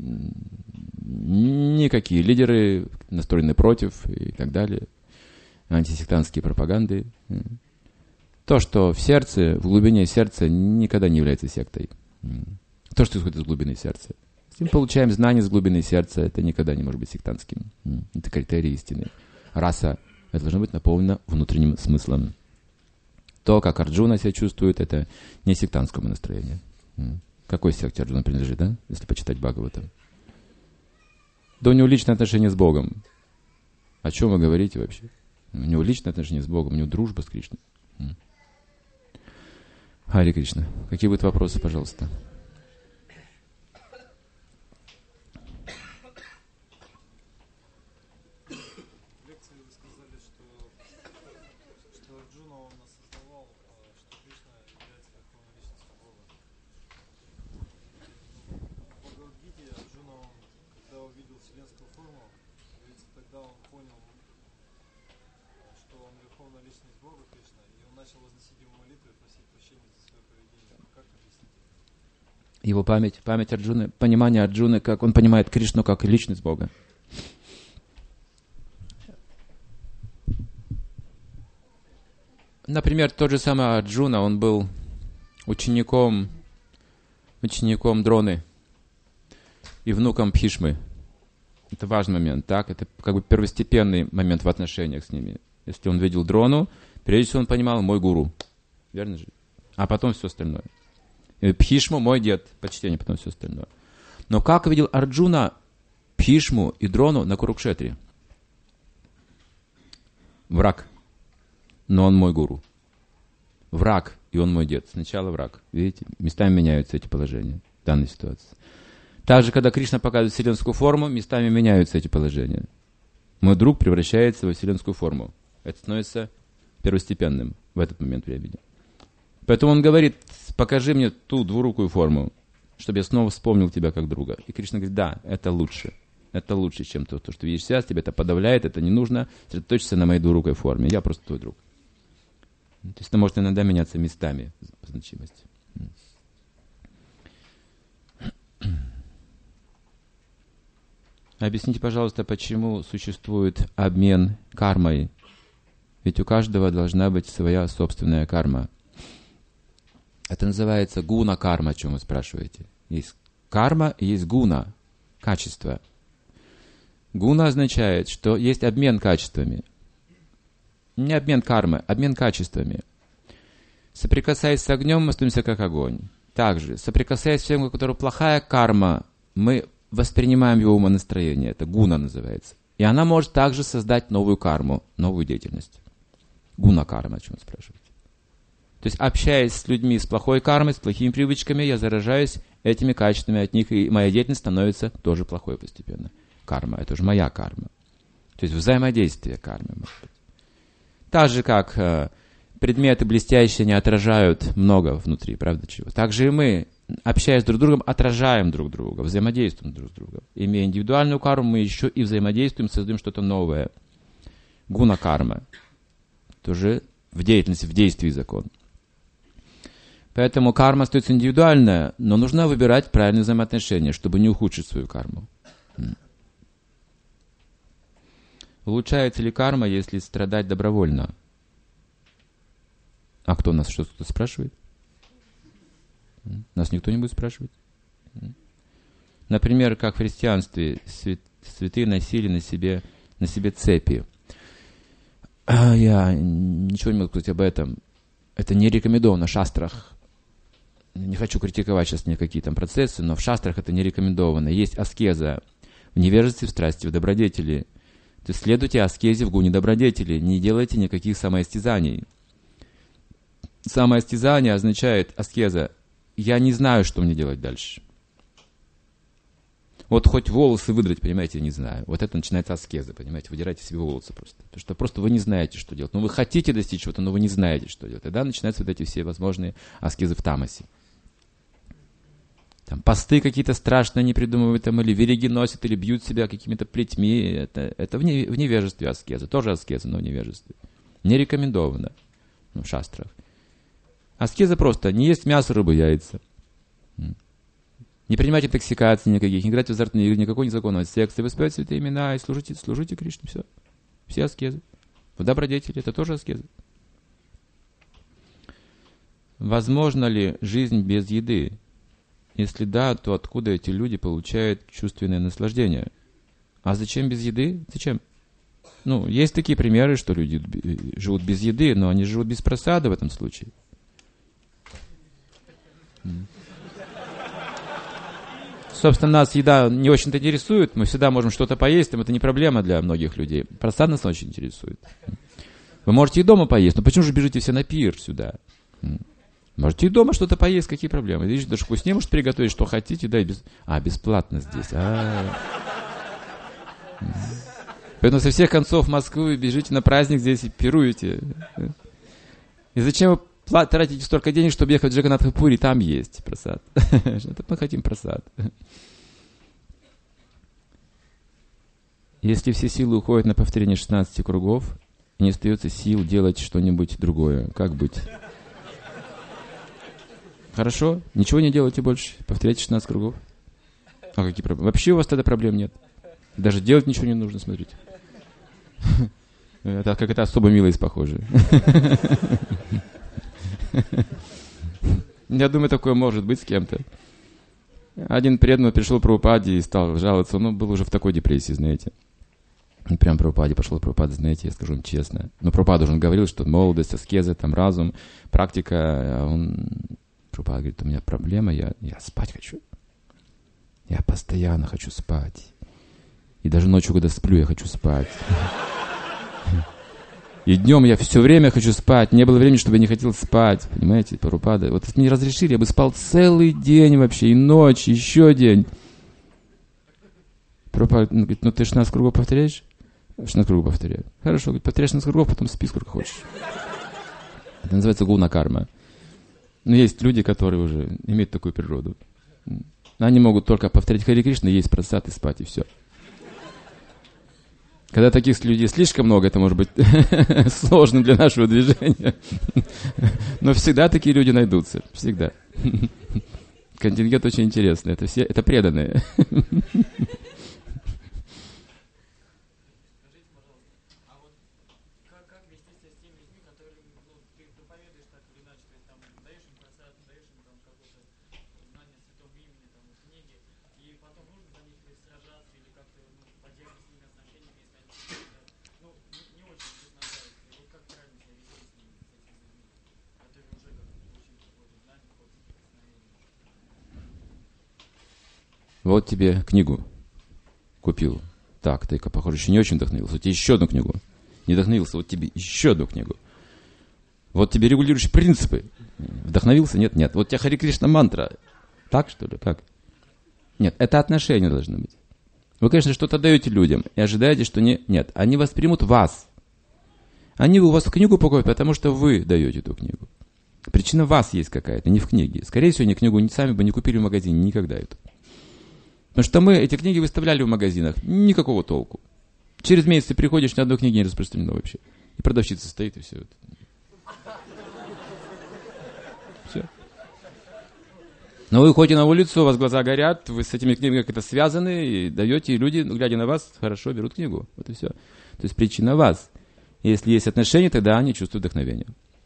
Никакие лидеры настроены против и так далее. Антисектантские пропаганды. То, что в сердце, в глубине сердца, никогда не является сектой. То, что исходит из глубины сердца. Если мы получаем знания из глубины сердца, это никогда не может быть сектантским. Это критерий истины. Раса это должно быть наполнено внутренним смыслом. То, как Арджуна себя чувствует, это не сектантскому настроению. Какой секте Арджуна принадлежит, да? Если почитать Бхагаватам. Да у него личное отношение с Богом. О чем вы говорите вообще? У него личное отношение с Богом, у него дружба с Кришной. Харе Кришна. Какие будут вопросы, пожалуйста? Его память, память Арджуны, понимание Арджуны, как он понимает Кришну как личность Бога. Например, тот же самый Арджуна, он был учеником, учеником Дроны и внуком Бхишмы. Это важный момент, так? Это как бы первостепенный момент в отношениях с ними. Если он видел Дрону, прежде всего он понимал, мой гуру. Верно же? А потом все остальное. Бхишму, мой дед, почтение, потом все остальное. Но как видел Арджуна Бхишму и Дрону на Курукшетре? Враг. но он мой гуру. Враг, и он мой дед. Сначала враг. Видите, местами меняются эти положения в данной ситуации. Также, когда Кришна показывает вселенскую форму, местами меняются эти положения. Мой друг превращается во вселенскую форму. Это становится первостепенным в этот момент времени. Поэтому он говорит, покажи мне ту двурукую форму, чтобы я снова вспомнил тебя как друга. И Кришна говорит, да, это лучше. Это лучше, чем то, то что видишь сейчас, тебя это подавляет, это не нужно. Сосредоточься на моей двурукой форме. Я просто твой друг. То есть это может иногда меняться местами по значимости. Объясните, пожалуйста, почему существует обмен кармой? Ведь у каждого должна быть своя собственная карма. Это называется гуна-карма, о чем вы спрашиваете. Есть карма и есть гуна, качество. Гуна означает, что есть обмен качествами. Не обмен кармы, обмен качествами. Соприкасаясь с огнем, мы становимся как огонь. Также, соприкасаясь с тем, у которого плохая карма, мы воспринимаем его умонастроение. Это гуна называется. И она может также создать новую карму, новую деятельность. Гуна-карма, о чем вы спрашиваете. То есть, общаясь с людьми с плохой кармой, с плохими привычками, я заражаюсь этими качествами от них, и моя деятельность становится тоже плохой постепенно. Карма, это уже моя карма. То есть, взаимодействие кармы, может быть. Так же, как э, предметы блестящие не отражают много внутри, правда чего? Так же и мы, общаясь друг с другом, отражаем друг друга, взаимодействуем друг с другом. Имея индивидуальную карму, мы еще и взаимодействуем, создаем что-то новое. Гуна-карма. Тоже в деятельности, в действии закон. Поэтому карма остается индивидуальная, но нужно выбирать правильные взаимоотношения, чтобы не ухудшить свою карму. Улучшается ли карма, если страдать добровольно? А кто нас что-то спрашивает? Нас никто не будет спрашивать. Например, как в христианстве святые носили на себе, на себе цепи. А я ничего не могу сказать об этом. Это не рекомендовано в шастрах. Не хочу критиковать сейчас никакие там процессы, но в шастрах это не рекомендовано. Есть аскеза в невежестве, в страсти, в добродетели. То есть следуйте аскезе в гуне добродетели. Не делайте никаких самоистязаний. Самоистязание означает аскеза. Я не знаю, что мне делать дальше. Вот хоть волосы выдрать, понимаете, я не знаю. Вот это начинается аскеза, понимаете. Выдирайте себе волосы просто. Потому что просто вы не знаете, что делать. Ну, вы хотите достичь чего-то, но вы не знаете, что делать. Тогда начинаются вот эти все возможные аскезы в тамасе. Там посты какие-то страшные не придумывают, там, или вериги носят, или бьют себя какими-то плетьми. Это, это в, не, в невежестве аскеза. Тоже аскеза, но в невежестве. Не рекомендовано, ну, в шастрах. Аскеза просто не есть мясо, рыбу, яйца. Не принимайте интоксикации никаких, не играйте в азартные игры, никакого незаконного секса. Вы спеваете святые имена и служите, служите Кришне. Все. Все аскезы. В добродетели это тоже аскеза. Возможно ли жизнь без еды? Если да, то откуда эти люди получают чувственное наслаждение? А зачем без еды? Зачем? Ну, есть такие примеры, что люди живут без еды, но они живут без просады в этом случае. Собственно, нас еда не очень-то интересует, мы всегда можем что-то поесть, это не проблема для многих людей. Просад нас очень интересует. Вы можете и дома поесть, но почему же бежите все на пир сюда? Можете и дома что-то поесть, какие проблемы? Видите, даже вкуснее можете приготовить, что хотите, да, и без... А, бесплатно здесь. А-а-а. Поэтому со всех концов Москвы бежите на праздник здесь и пируете. И зачем вы тратите столько денег, чтобы ехать в Джаганнатха-Пури, там есть просад. Это мы хотим просад. Если все силы уходят на повторение шестнадцати кругов, и не остается сил делать что-нибудь другое, как быть? Хорошо, ничего не делайте больше, повторяйте шестнадцать кругов. А какие проблемы? Вообще у вас тогда проблем нет. Даже делать ничего не нужно, смотрите. Это как это особо милость похоже. Я думаю, такое может быть с кем-то. Один преданный пришел к Прабхупаде и стал жаловаться. Он был уже в такой депрессии, знаете. Он прям к Прабхупаде пошел, Прабхупада, знаете, я скажу вам честно. Но Прабхупада уже говорил, что молодость, аскеза, там разум, практика. А он... Прабхупада говорит, у меня проблема, я, я спать хочу. Я постоянно хочу спать. И даже ночью, когда сплю, я хочу спать. И днем я все время хочу спать. Не было времени, чтобы я не хотел спать. Понимаете, Прабхупада. Вот если мне разрешили, я бы спал целый день вообще, и ночь, и еще день. Прабхупада говорит, ну ты шестнадцать кругов повторяешь? шестнадцать кругов повторяю. Хорошо, говорит, повторяешь шестнадцать кругов, потом спи сколько хочешь. Это называется гуна карма. Но есть люди, которые уже имеют такую природу. Они могут только повторять Хари Кришна, есть просад и спать, и все. Когда таких людей слишком много, это может быть сложным для нашего движения. Но всегда такие люди найдутся. Всегда. Контингент очень интересный. Это все, это преданные. Вот тебе книгу купил. Так, ты, похоже, еще не очень вдохновился. Вот тебе еще одну книгу. Не вдохновился, вот тебе еще одну книгу. Вот тебе регулирующие принципы. Вдохновился? Нет, нет. Вот у тебя Хари Кришна мантра. Так, что ли? Как? Нет, это отношения должны быть. Вы, конечно, что-то даете людям и ожидаете, что не... Нет, они воспримут вас. Они у вас книгу покупают, потому что вы даете эту книгу. Причина в вас есть какая-то, не в книге. Скорее всего, они книгу сами бы не купили в магазине никогда эту. Потому что мы эти книги выставляли в магазинах. Никакого толку. Через месяц ты приходишь, ни одной книги не распространено вообще. И продавщица стоит, и все это. Все. Но вы ходите на улицу, у вас глаза горят, вы с этими книгами как-то связаны, и даете, и люди, глядя на вас, хорошо берут книгу. Вот и все. То есть причина в вас. Если есть отношения, тогда они чувствуют вдохновение.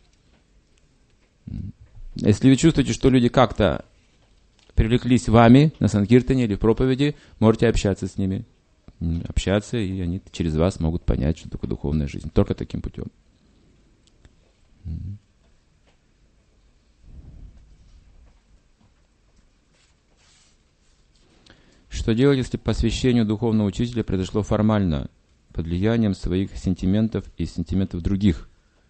Если вы чувствуете, что люди как-то привлеклись вами на санкиртане или в проповеди, можете общаться с ними. Общаться, и они через вас могут понять, что такое духовная жизнь. Только таким путем. Что делать, если посвящение духовного учителя произошло формально, под влиянием своих сентиментов и сентиментов других?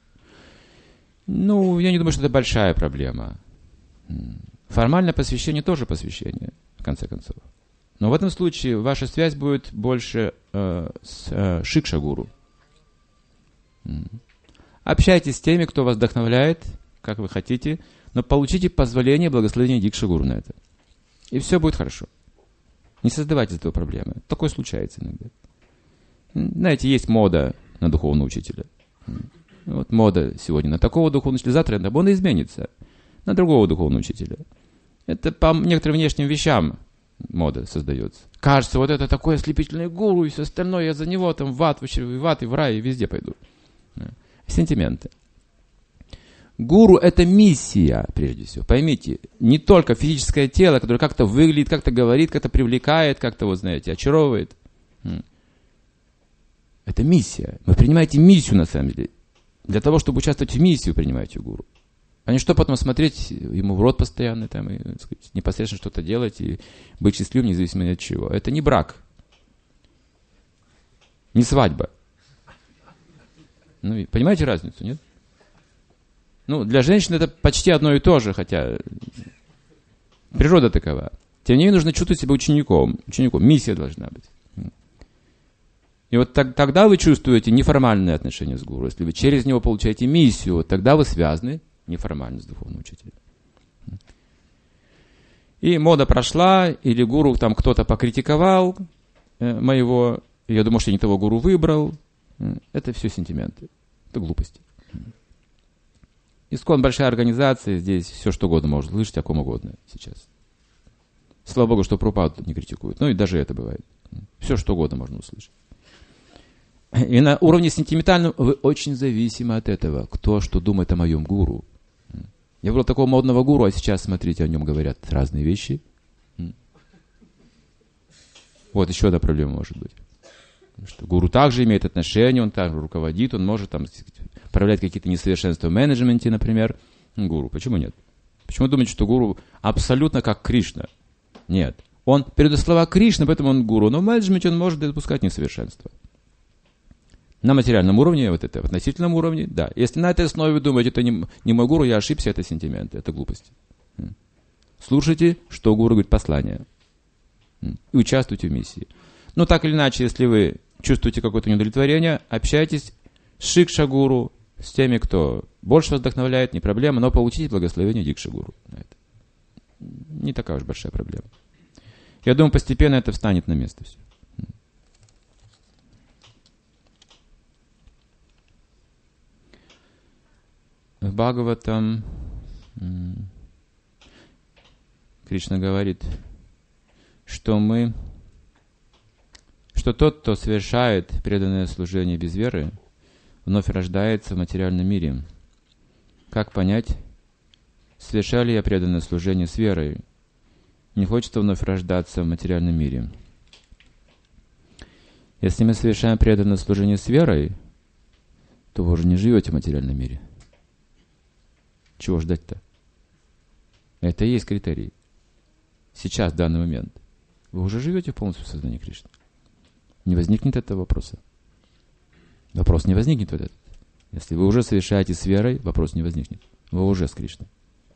Ну, я не думаю, что это большая проблема. Формальное посвящение тоже посвящение, в конце концов. Но в этом случае ваша связь будет больше э, с э, шикша-гуру. Общайтесь с теми, кто вас вдохновляет, как вы хотите, но получите позволение, благословение дикша-гуру на это. И все будет хорошо. Не создавайте из этого проблемы. Такое случается иногда. Знаете, есть мода на духовного учителя. Вот мода сегодня на такого духовного учителя, завтра он изменится на другого духовного учителя. Это по некоторым внешним вещам мода создается. Кажется, вот это такой ослепительный гуру, и все остальное, я за него там в ад, в ад и в рай, и везде пойду. Сентименты. Гуру — это миссия, прежде всего. Поймите, не только физическое тело, которое как-то выглядит, как-то говорит, как-то привлекает, как-то, вот знаете, очаровывает. Это миссия. Вы принимаете миссию, на самом деле. Для того, чтобы участвовать в миссии, вы принимаете гуру. А не что потом смотреть ему в рот постоянно, там, и, так сказать, непосредственно что-то делать и быть счастливым, независимо от чего. Это не брак. Не свадьба. Ну, понимаете разницу, нет? Ну, для женщин это почти одно и то же, хотя природа такова. Тем не менее, нужно чувствовать себя учеником. Учеником. Миссия должна быть. И вот так, тогда вы чувствуете неформальные отношения с гуру. Если вы через него получаете миссию, вот тогда вы связаны неформально с духовным учителем. И мода прошла, или гуру там кто-то покритиковал э, моего, я думаю, что я не того гуру выбрал. Это все сентименты. Это глупости. Искон большая организация, здесь все что угодно можно слышать, о ком угодно сейчас. Слава Богу, что Прабхупаду не критикуют. Ну и даже это бывает. Все что угодно можно услышать. И на уровне сентиментальном вы очень зависимы от этого, кто что думает о моем гуру. Я выбрал такого модного гуру, а сейчас, смотрите, о нем говорят разные вещи. Вот еще одна проблема может быть. Что гуру также имеет отношение, он также руководит, он может там проявлять какие-то несовершенства в менеджменте, например. Гуру. Почему нет? Почему думаете, что гуру абсолютно как Кришна? Нет. Он передает слова Кришны, поэтому он гуру, но в менеджменте он может допускать несовершенства. На материальном уровне, вот это, в относительном уровне, да. Если на этой основе вы думаете, это не, не мой гуру, я ошибся, это сентименты, это глупости. Слушайте, что гуру говорит, послание. И участвуйте в миссии. Но так или иначе, если вы чувствуете какое-то неудовлетворение, общайтесь с шикша-гуру, с теми, кто больше вас вдохновляет, не проблема, но получите благословение дикша-гуру на это. Не такая уж большая проблема. Я думаю, постепенно это встанет на место все. В Бхагаватам Кришна говорит, что мы, что тот, кто совершает преданное служение без веры, вновь рождается в материальном мире. Как понять, совершаю ли я преданное служение с верой? Не хочется вновь рождаться в материальном мире. Если мы совершаем преданное служение с верой, то вы уже не живете в материальном мире. Чего ждать-то? Это и есть критерий. Сейчас, в данный момент. Вы уже живете полностью в сознании Кришны. Не возникнет этого вопроса. Вопрос не возникнет вот этот. Если вы уже совершаете с верой, вопрос не возникнет. Вы уже с Кришной.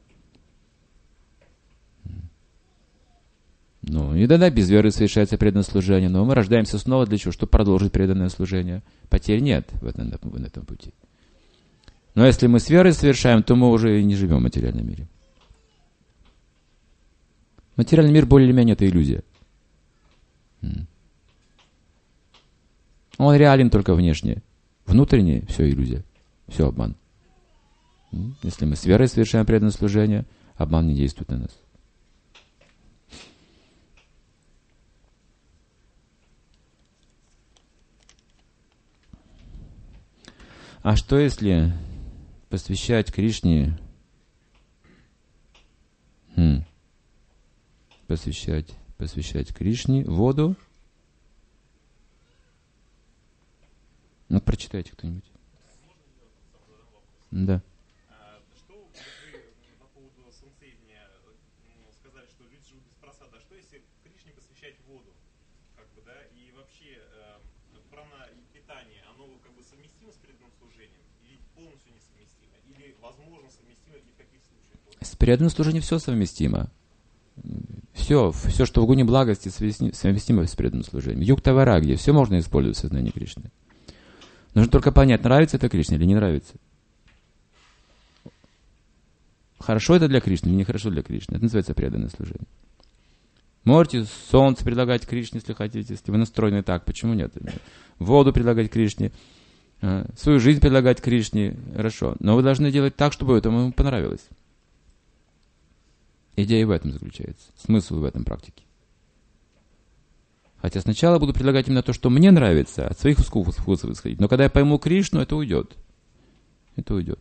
Ну, и тогда без веры совершается преданное служение. Но мы рождаемся снова для чего? Чтобы продолжить преданное служение. Потерь нет в этом, в этом пути. Но если мы с верой совершаем, то мы уже и не живем в материальном мире. Материальный мир более-менее это иллюзия. Он реален только внешне. Внутренне все иллюзия, все обман. Если мы с верой совершаем преданное служение, обман не действует на нас. А что если посвящать Кришне, хм, посвящать, посвящать Кришне воду? Ну, прочитайте кто-нибудь. Да. Что вы по поводу солнцеедения сказали, что люди живут без просада? А что если Кришне посвящать воду? Как бы, да? И вообще прана и питание, оно как бы совместимо с преданным служением? Или полностью несовместимо? Или возможно совместимо и в каких случаях? С преданным служением все совместимо. Все, все, что в гуне благости, совместимо с преданным служением. Юкта варагья, все можно использовать в сознании Кришны. Нужно только понять, нравится это Кришне или не нравится. Хорошо это для Кришны или нехорошо для Кришны. Это называется преданное служение. Можете солнце предлагать Кришне, если хотите, если вы настроены так, почему нет? Воду предлагать Кришне, свою жизнь предлагать Кришне, хорошо. Но вы должны делать так, чтобы это ему понравилось. Идея в этом заключается. Смысл в этом практике. Хотя сначала буду предлагать именно то, что мне нравится, от своих вкусов исходить. Но когда я пойму Кришну, это уйдет. Это уйдет.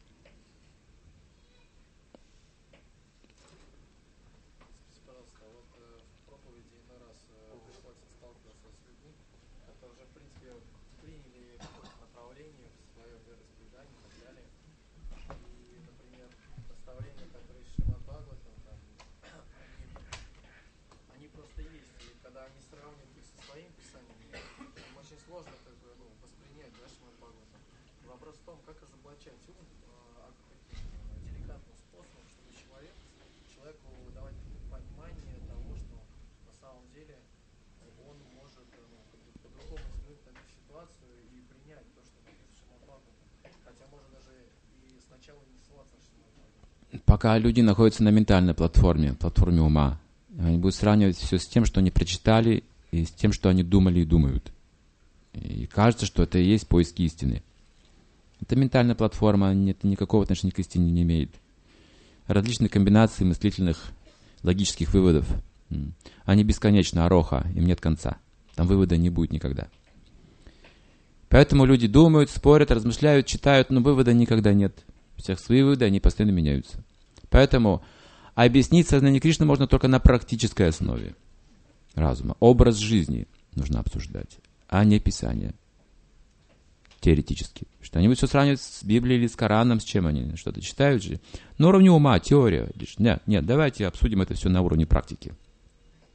Пожалуйста, вот в проповеди иной раз приходится сталкиваться с людьми, которые уже, в принципе, приняли какое-то направление в свое вероисповедание и так далее. И, например, наставления, которые из Шримад Бхагаватам, там, они, они просто есть. И когда они сравнивают их со своим писанием, им очень сложно как бы, ну, воспринять, да, Шримад Бхагаватам. Вопрос в том, как разоблачать ум а, таким деликатным способом, чтобы человек, человеку давать понимание того, что на самом деле он может ну, как бы по-другому взглянуть на эту ситуацию и принять то, что написано в Шримад Бхагаватам. Хотя можно даже и сначала не ссылаться на Шримад Бхагаватам. Пока люди находятся на ментальной платформе, платформе ума, они будут сравнивать все с тем, что они прочитали, и с тем, что они думали и думают. И кажется, что это и есть поиски истины. Это ментальная платформа, это никакого отношения к истине не имеет. Различные комбинации мыслительных, логических выводов. Они бесконечны, ароха, им нет конца. Там вывода не будет никогда. Поэтому люди думают, спорят, размышляют, читают, но вывода никогда нет. Всех свои выводы, они постоянно меняются. Поэтому объяснить сознание Кришны можно только на практической основе разума. Образ жизни нужно обсуждать, а не Писание. Теоретически. Что они будут все сравнивать с Библией или с Кораном, с чем они что-то читают же. На уровне ума, теория. Нет, нет, давайте обсудим это все на уровне практики.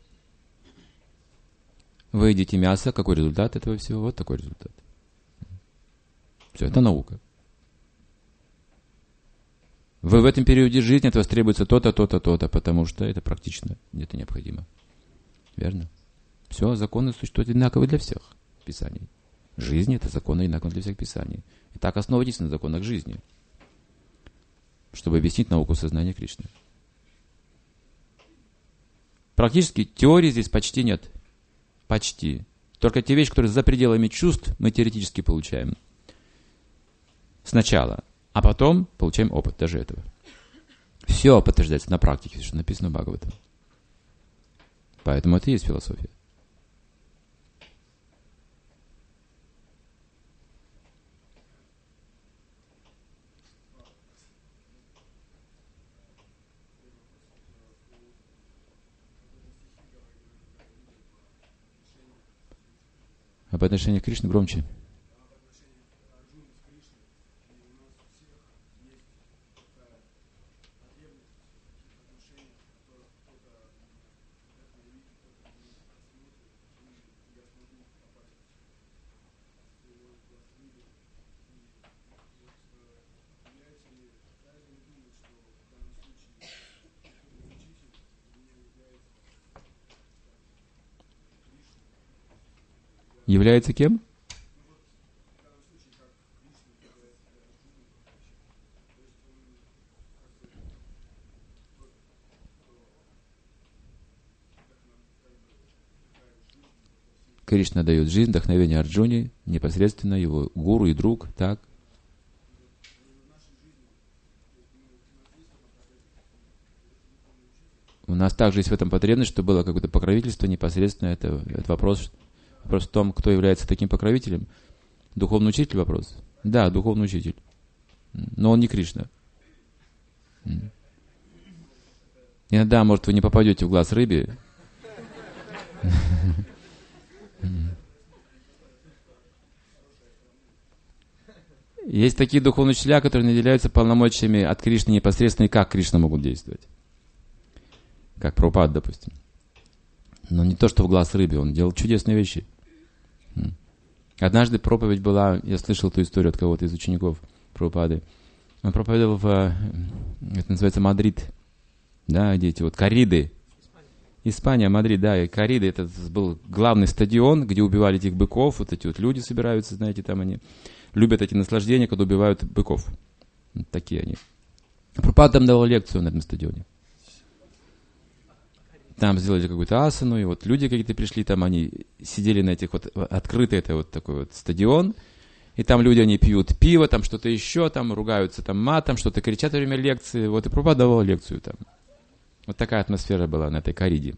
Вы едите мясо, какой результат этого всего? Вот такой результат. Все, это наука. Вы в этом периоде жизни от вас требуется то-то, то-то, то-то, потому что это практично, это необходимо. Верно? Все, законы существуют одинаковые для всех писаний. Жизнь — это законы одинаковые для всех писаний. Итак, основывайтесь на законах жизни, чтобы объяснить науку сознания Кришны. Практически теории здесь почти нет. Почти. Только те вещи, которые за пределами чувств, мы теоретически получаем. Сначала. А потом получаем опыт даже этого. Все подтверждается на практике, что написано в Бхагаватам. Поэтому это и есть философия. А по отношению к Кришне громче. Является кем? Кришна дает жизнь, вдохновение Арджуне, непосредственно его гуру и друг, так? У нас также есть в этом потребность, чтобы было какое-то покровительство непосредственно. Это, это вопрос, вопрос в том, кто является таким покровителем. Духовный учитель вопрос? Да, духовный учитель. Но он не Кришна. Иногда, может, вы не попадете в глаз рыбе. Есть такие духовные учителя, которые наделяются полномочиями от Кришны непосредственно, и как Кришна могут действовать. Как Прабхупада, допустим. Но не то, что в глаз рыбе, он делал чудесные вещи. Однажды проповедь была, я слышал эту историю от кого-то из учеников Прабхупады. Он проповедовал в, это называется Мадрид, да, где эти вот корриды. Испания, Мадрид, да, и корриды, это был главный стадион, где убивали этих быков, вот эти вот люди собираются, знаете, там они любят эти наслаждения, когда убивают быков. Вот такие они. Прабхупада там давал лекцию на этом стадионе. Там сделали какую-то асану, и вот люди какие-то пришли, там они сидели на этих вот, открытый это вот такой вот стадион, и там люди, они пьют пиво, там что-то еще, там ругаются там матом, что-то кричат во время лекции, вот и Прабхупада давал лекцию там. Вот такая атмосфера была на этой корриде.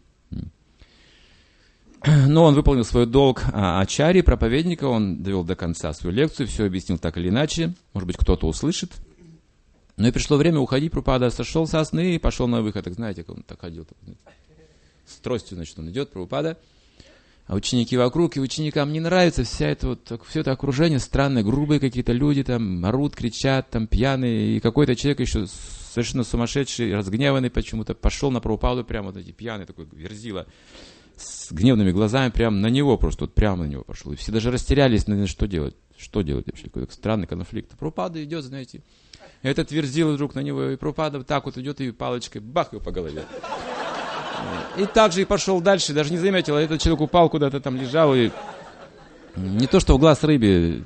Но он выполнил свой долг ачарьи, проповедника, он довел до конца свою лекцию, все объяснил так или иначе, может быть, кто-то услышит. Но и пришло время уходить, Прабхупада сошел со сны и пошел на выход, так знаете, как он так ходил, так, знаете, с тростью, значит, он идет, Прабхупада, а ученики вокруг, и ученикам не нравится вся это вот, все это окружение странное, грубые какие-то люди, там, орут, кричат, там, пьяные, и какой-то человек еще совершенно сумасшедший, разгневанный почему-то, пошел на Прабхупаду, прямо вот эти пьяные, такой верзила, с гневными глазами, прямо на него просто, вот прямо на него пошел. И все даже растерялись, наверное, что делать, что делать вообще, какой-то странный конфликт. Прабхупада идет, знаете, этот верзила вдруг на него, и Прабхупада вот так вот идет, и палочкой бах его по голове. И так же и пошел дальше, даже не заметил, а этот человек упал куда-то там, лежал, и не то, что в глаз рыбе.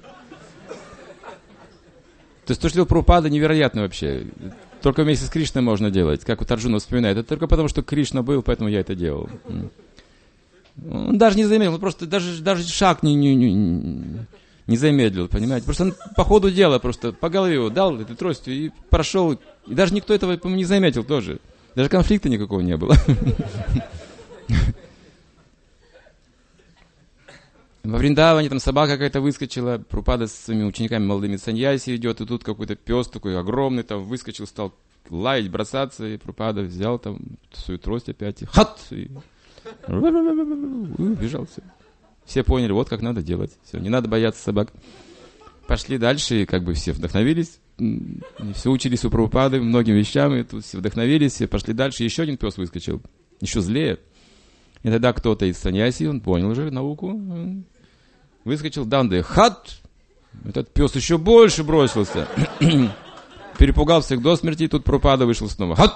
То есть то, что делал Прабхупада, невероятно вообще. Только вместе с Кришной можно делать, как вот Арджуна вспоминает. Это только потому, что Кришна был, поэтому я это делал. Он даже не заметил, он просто даже, даже шаг не, не, не, не замедлил, понимаете. Просто он по ходу дела просто по голове его дал этой тростью и прошел. И даже никто этого, по-моему, не заметил тоже. Даже конфликта никакого не было. Во Вриндаване там собака какая-то выскочила, Прабхупада с своими учениками молодыми саньяси идет, и тут какой-то пес такой огромный там выскочил, стал лаять, бросаться, и Прабхупада взял там свою трость опять, и хат! И бежал все. Все поняли, вот как надо делать. Все, не надо бояться собак. Пошли дальше, и как бы все вдохновились. Все учились у Прабхупады многим вещам, и тут все вдохновились, все пошли дальше. Еще один пес выскочил, еще злее. И тогда кто-то из саньяси, он понял уже науку, выскочил, данде хат, Этот пес еще больше бросился. Перепугал всех до смерти, и тут Прабхупада вышел снова. Хат!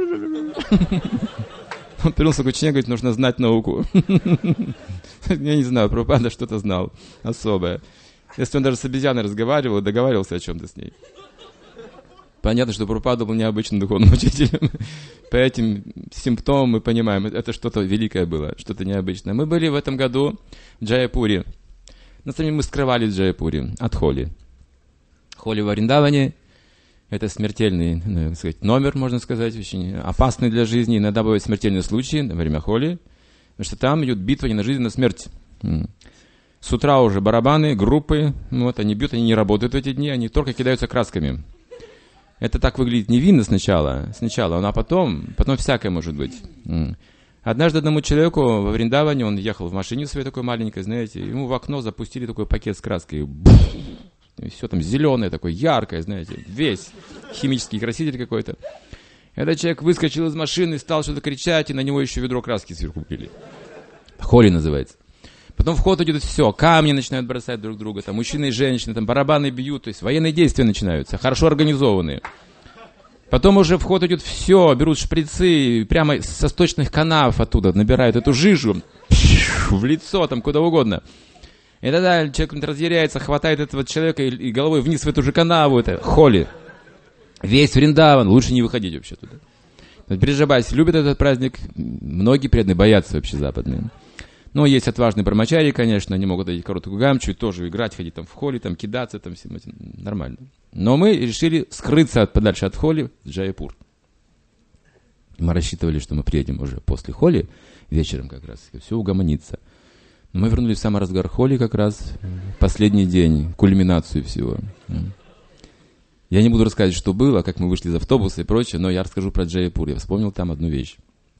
Он повернулся к ученику, говорит, нужно знать науку. Я не знаю, Прабхупада что-то знал особое. Если он даже с обезьяной разговаривал, договаривался о чем-то с ней. Понятно, что Прабхупада был необычным духовным учителем. По этим симптомам мы понимаем, это что-то великое было, что-то необычное. Мы были в этом году в Джайапуре. На самом деле мы скрывались в Джайапуре от Холи. Холи в Вриндаване — это смертельный, ну, так сказать, номер, можно сказать, очень опасный для жизни. Иногда бывают смертельные случаи во время Холи, потому что там идет битва не на жизнь, а на смерть. С утра уже барабаны, группы, вот, они бьют, они не работают в эти дни, они только кидаются красками. Это так выглядит невинно сначала, сначала, а потом, потом всякое может быть. Однажды одному человеку во Вриндаване, он ехал в машине своей такой маленькой, знаете, ему в окно запустили такой пакет с краской. И все там зеленое, такое яркое, знаете, весь химический краситель какой-то. Этот человек выскочил из машины, стал что-то кричать, и на него еще ведро краски сверху пили. Холи называется. Потом в ход идет все, камни начинают бросать друг друга, там мужчины и женщины, там барабаны бьют, то есть военные действия начинаются, хорошо организованные. Потом уже в ход идет все, берут шприцы, прямо со сточных канав оттуда набирают эту жижу в лицо, там куда угодно. И тогда человек разъяряется, хватает этого человека и, и головой вниз в эту же канаву, это Холи. Весь Вриндаван, лучше не выходить вообще туда. Бриджабаси любят этот праздник, многие преданные боятся вообще западные. Но есть отважные брамачари, конечно, они могут идти короткую гамчу и тоже играть, ходить там в Холи, там кидаться, там все нормально. Но мы решили скрыться от, подальше от Холи в Джайапур. Мы рассчитывали, что мы приедем уже после Холи, вечером как раз, и все угомонится. Но мы вернулись в самый разгар Холи как раз, последний день, кульминацию всего. Я не буду рассказывать, что было, как мы вышли из автобуса и прочее, но я расскажу про Джайапур. Я вспомнил там одну вещь.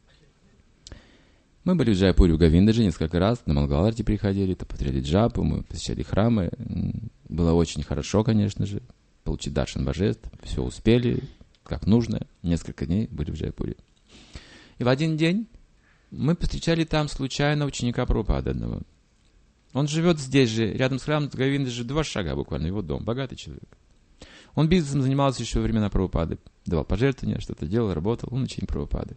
Мы были в Джайапуре, в Говиндаже несколько раз, на Мангаларти приходили, то повторяли джапу, мы посещали храмы. Было очень хорошо, конечно же, получить даршан божеств, все успели, как нужно. Несколько дней были в Джайапуре. И в один день мы повстречали там случайно ученика Прабхупады одного. Он живет здесь же, рядом с храмом Говиндажи, два шага буквально, его дом, богатый человек. Он бизнесом занимался еще во времена Прабхупады, давал пожертвования, что-то делал, работал, он ученик Прабхупады.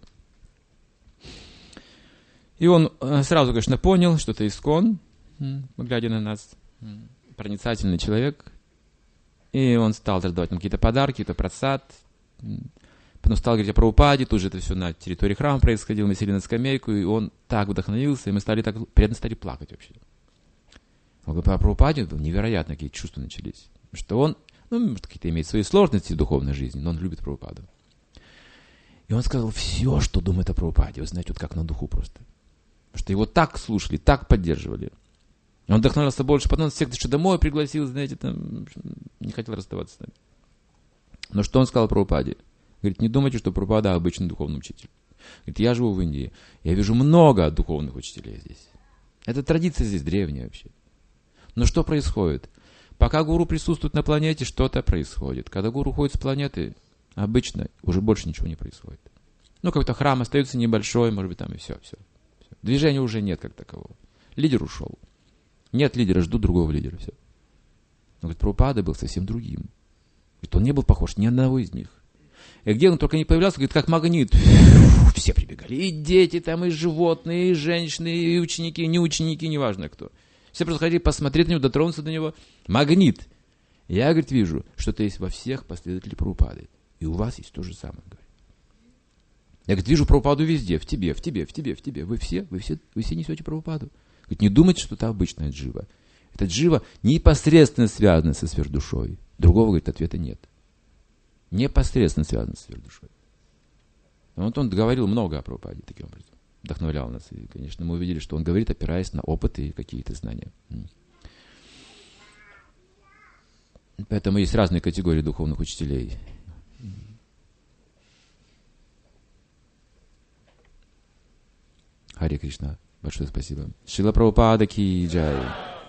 И он сразу, конечно, понял, что это искон, глядя на нас, проницательный человек. И он стал раздавать нам какие-то подарки, какие-то просад. Потом стал говорить о Прабхупаде, тут же это все на территории храма происходило, мы сели на скамейку, и он так вдохновился, и мы стали так, приятно стали плакать вообще. Он говорит, о Прабхупаде невероятно какие чувства начались. Что он, ну, может, какие-то имеет свои сложности в духовной жизни, но он любит Прабхупаду. И он сказал все, что думает о Прабхупаде, вы знаете, вот как на духу просто. Потому что его так слушали, так поддерживали. Он вдохновился больше, потом всех еще домой пригласил, знаете, там, не хотел расставаться с нами. Но что он сказал про Прабхупаде? Говорит, не думайте, что Прабхупада обычный духовный учитель. Говорит, я живу в Индии, я вижу много духовных учителей здесь. Эта традиция здесь древняя вообще. Но что происходит? Пока гуру присутствует на планете, что-то происходит. Когда гуру уходит с планеты, обычно уже больше ничего не происходит. Ну, как-то храм остается небольшой, может быть, там и все, все. Движения уже нет как такового. Лидер ушел. Нет лидера, ждут другого лидера. Все. Но говорит, Прабхупада был совсем другим. Говорит, он не был похож ни на одного из них. И где он только не появлялся, говорит, как магнит. Все прибегали. И дети там, и животные, и женщины, и ученики, и не ученики, неважно кто. Все просто хотели посмотреть на него, дотронуться до него. Магнит. Я, говорит, вижу, что это есть во всех последователей Прабхупады. И у вас есть то же самое, говорит. Я, говорит, вижу Прабхупаду везде, в тебе, в тебе, в тебе, в тебе. Вы все, вы все, вы все несете Прабхупаду. Говорит, не думайте, что это обычная джива. Эта джива непосредственно связана со сверхдушой. Другого, говорит, ответа нет. Непосредственно связана со сверхдушой. Вот он говорил много о Прабхупаде таким образом. Вдохновлял нас. И, конечно, мы увидели, что он говорит, опираясь на опыт и какие-то знания. Поэтому есть разные категории духовных учителей. Харе Кришна. Большое спасибо. Шрила Прабхупада ки джай.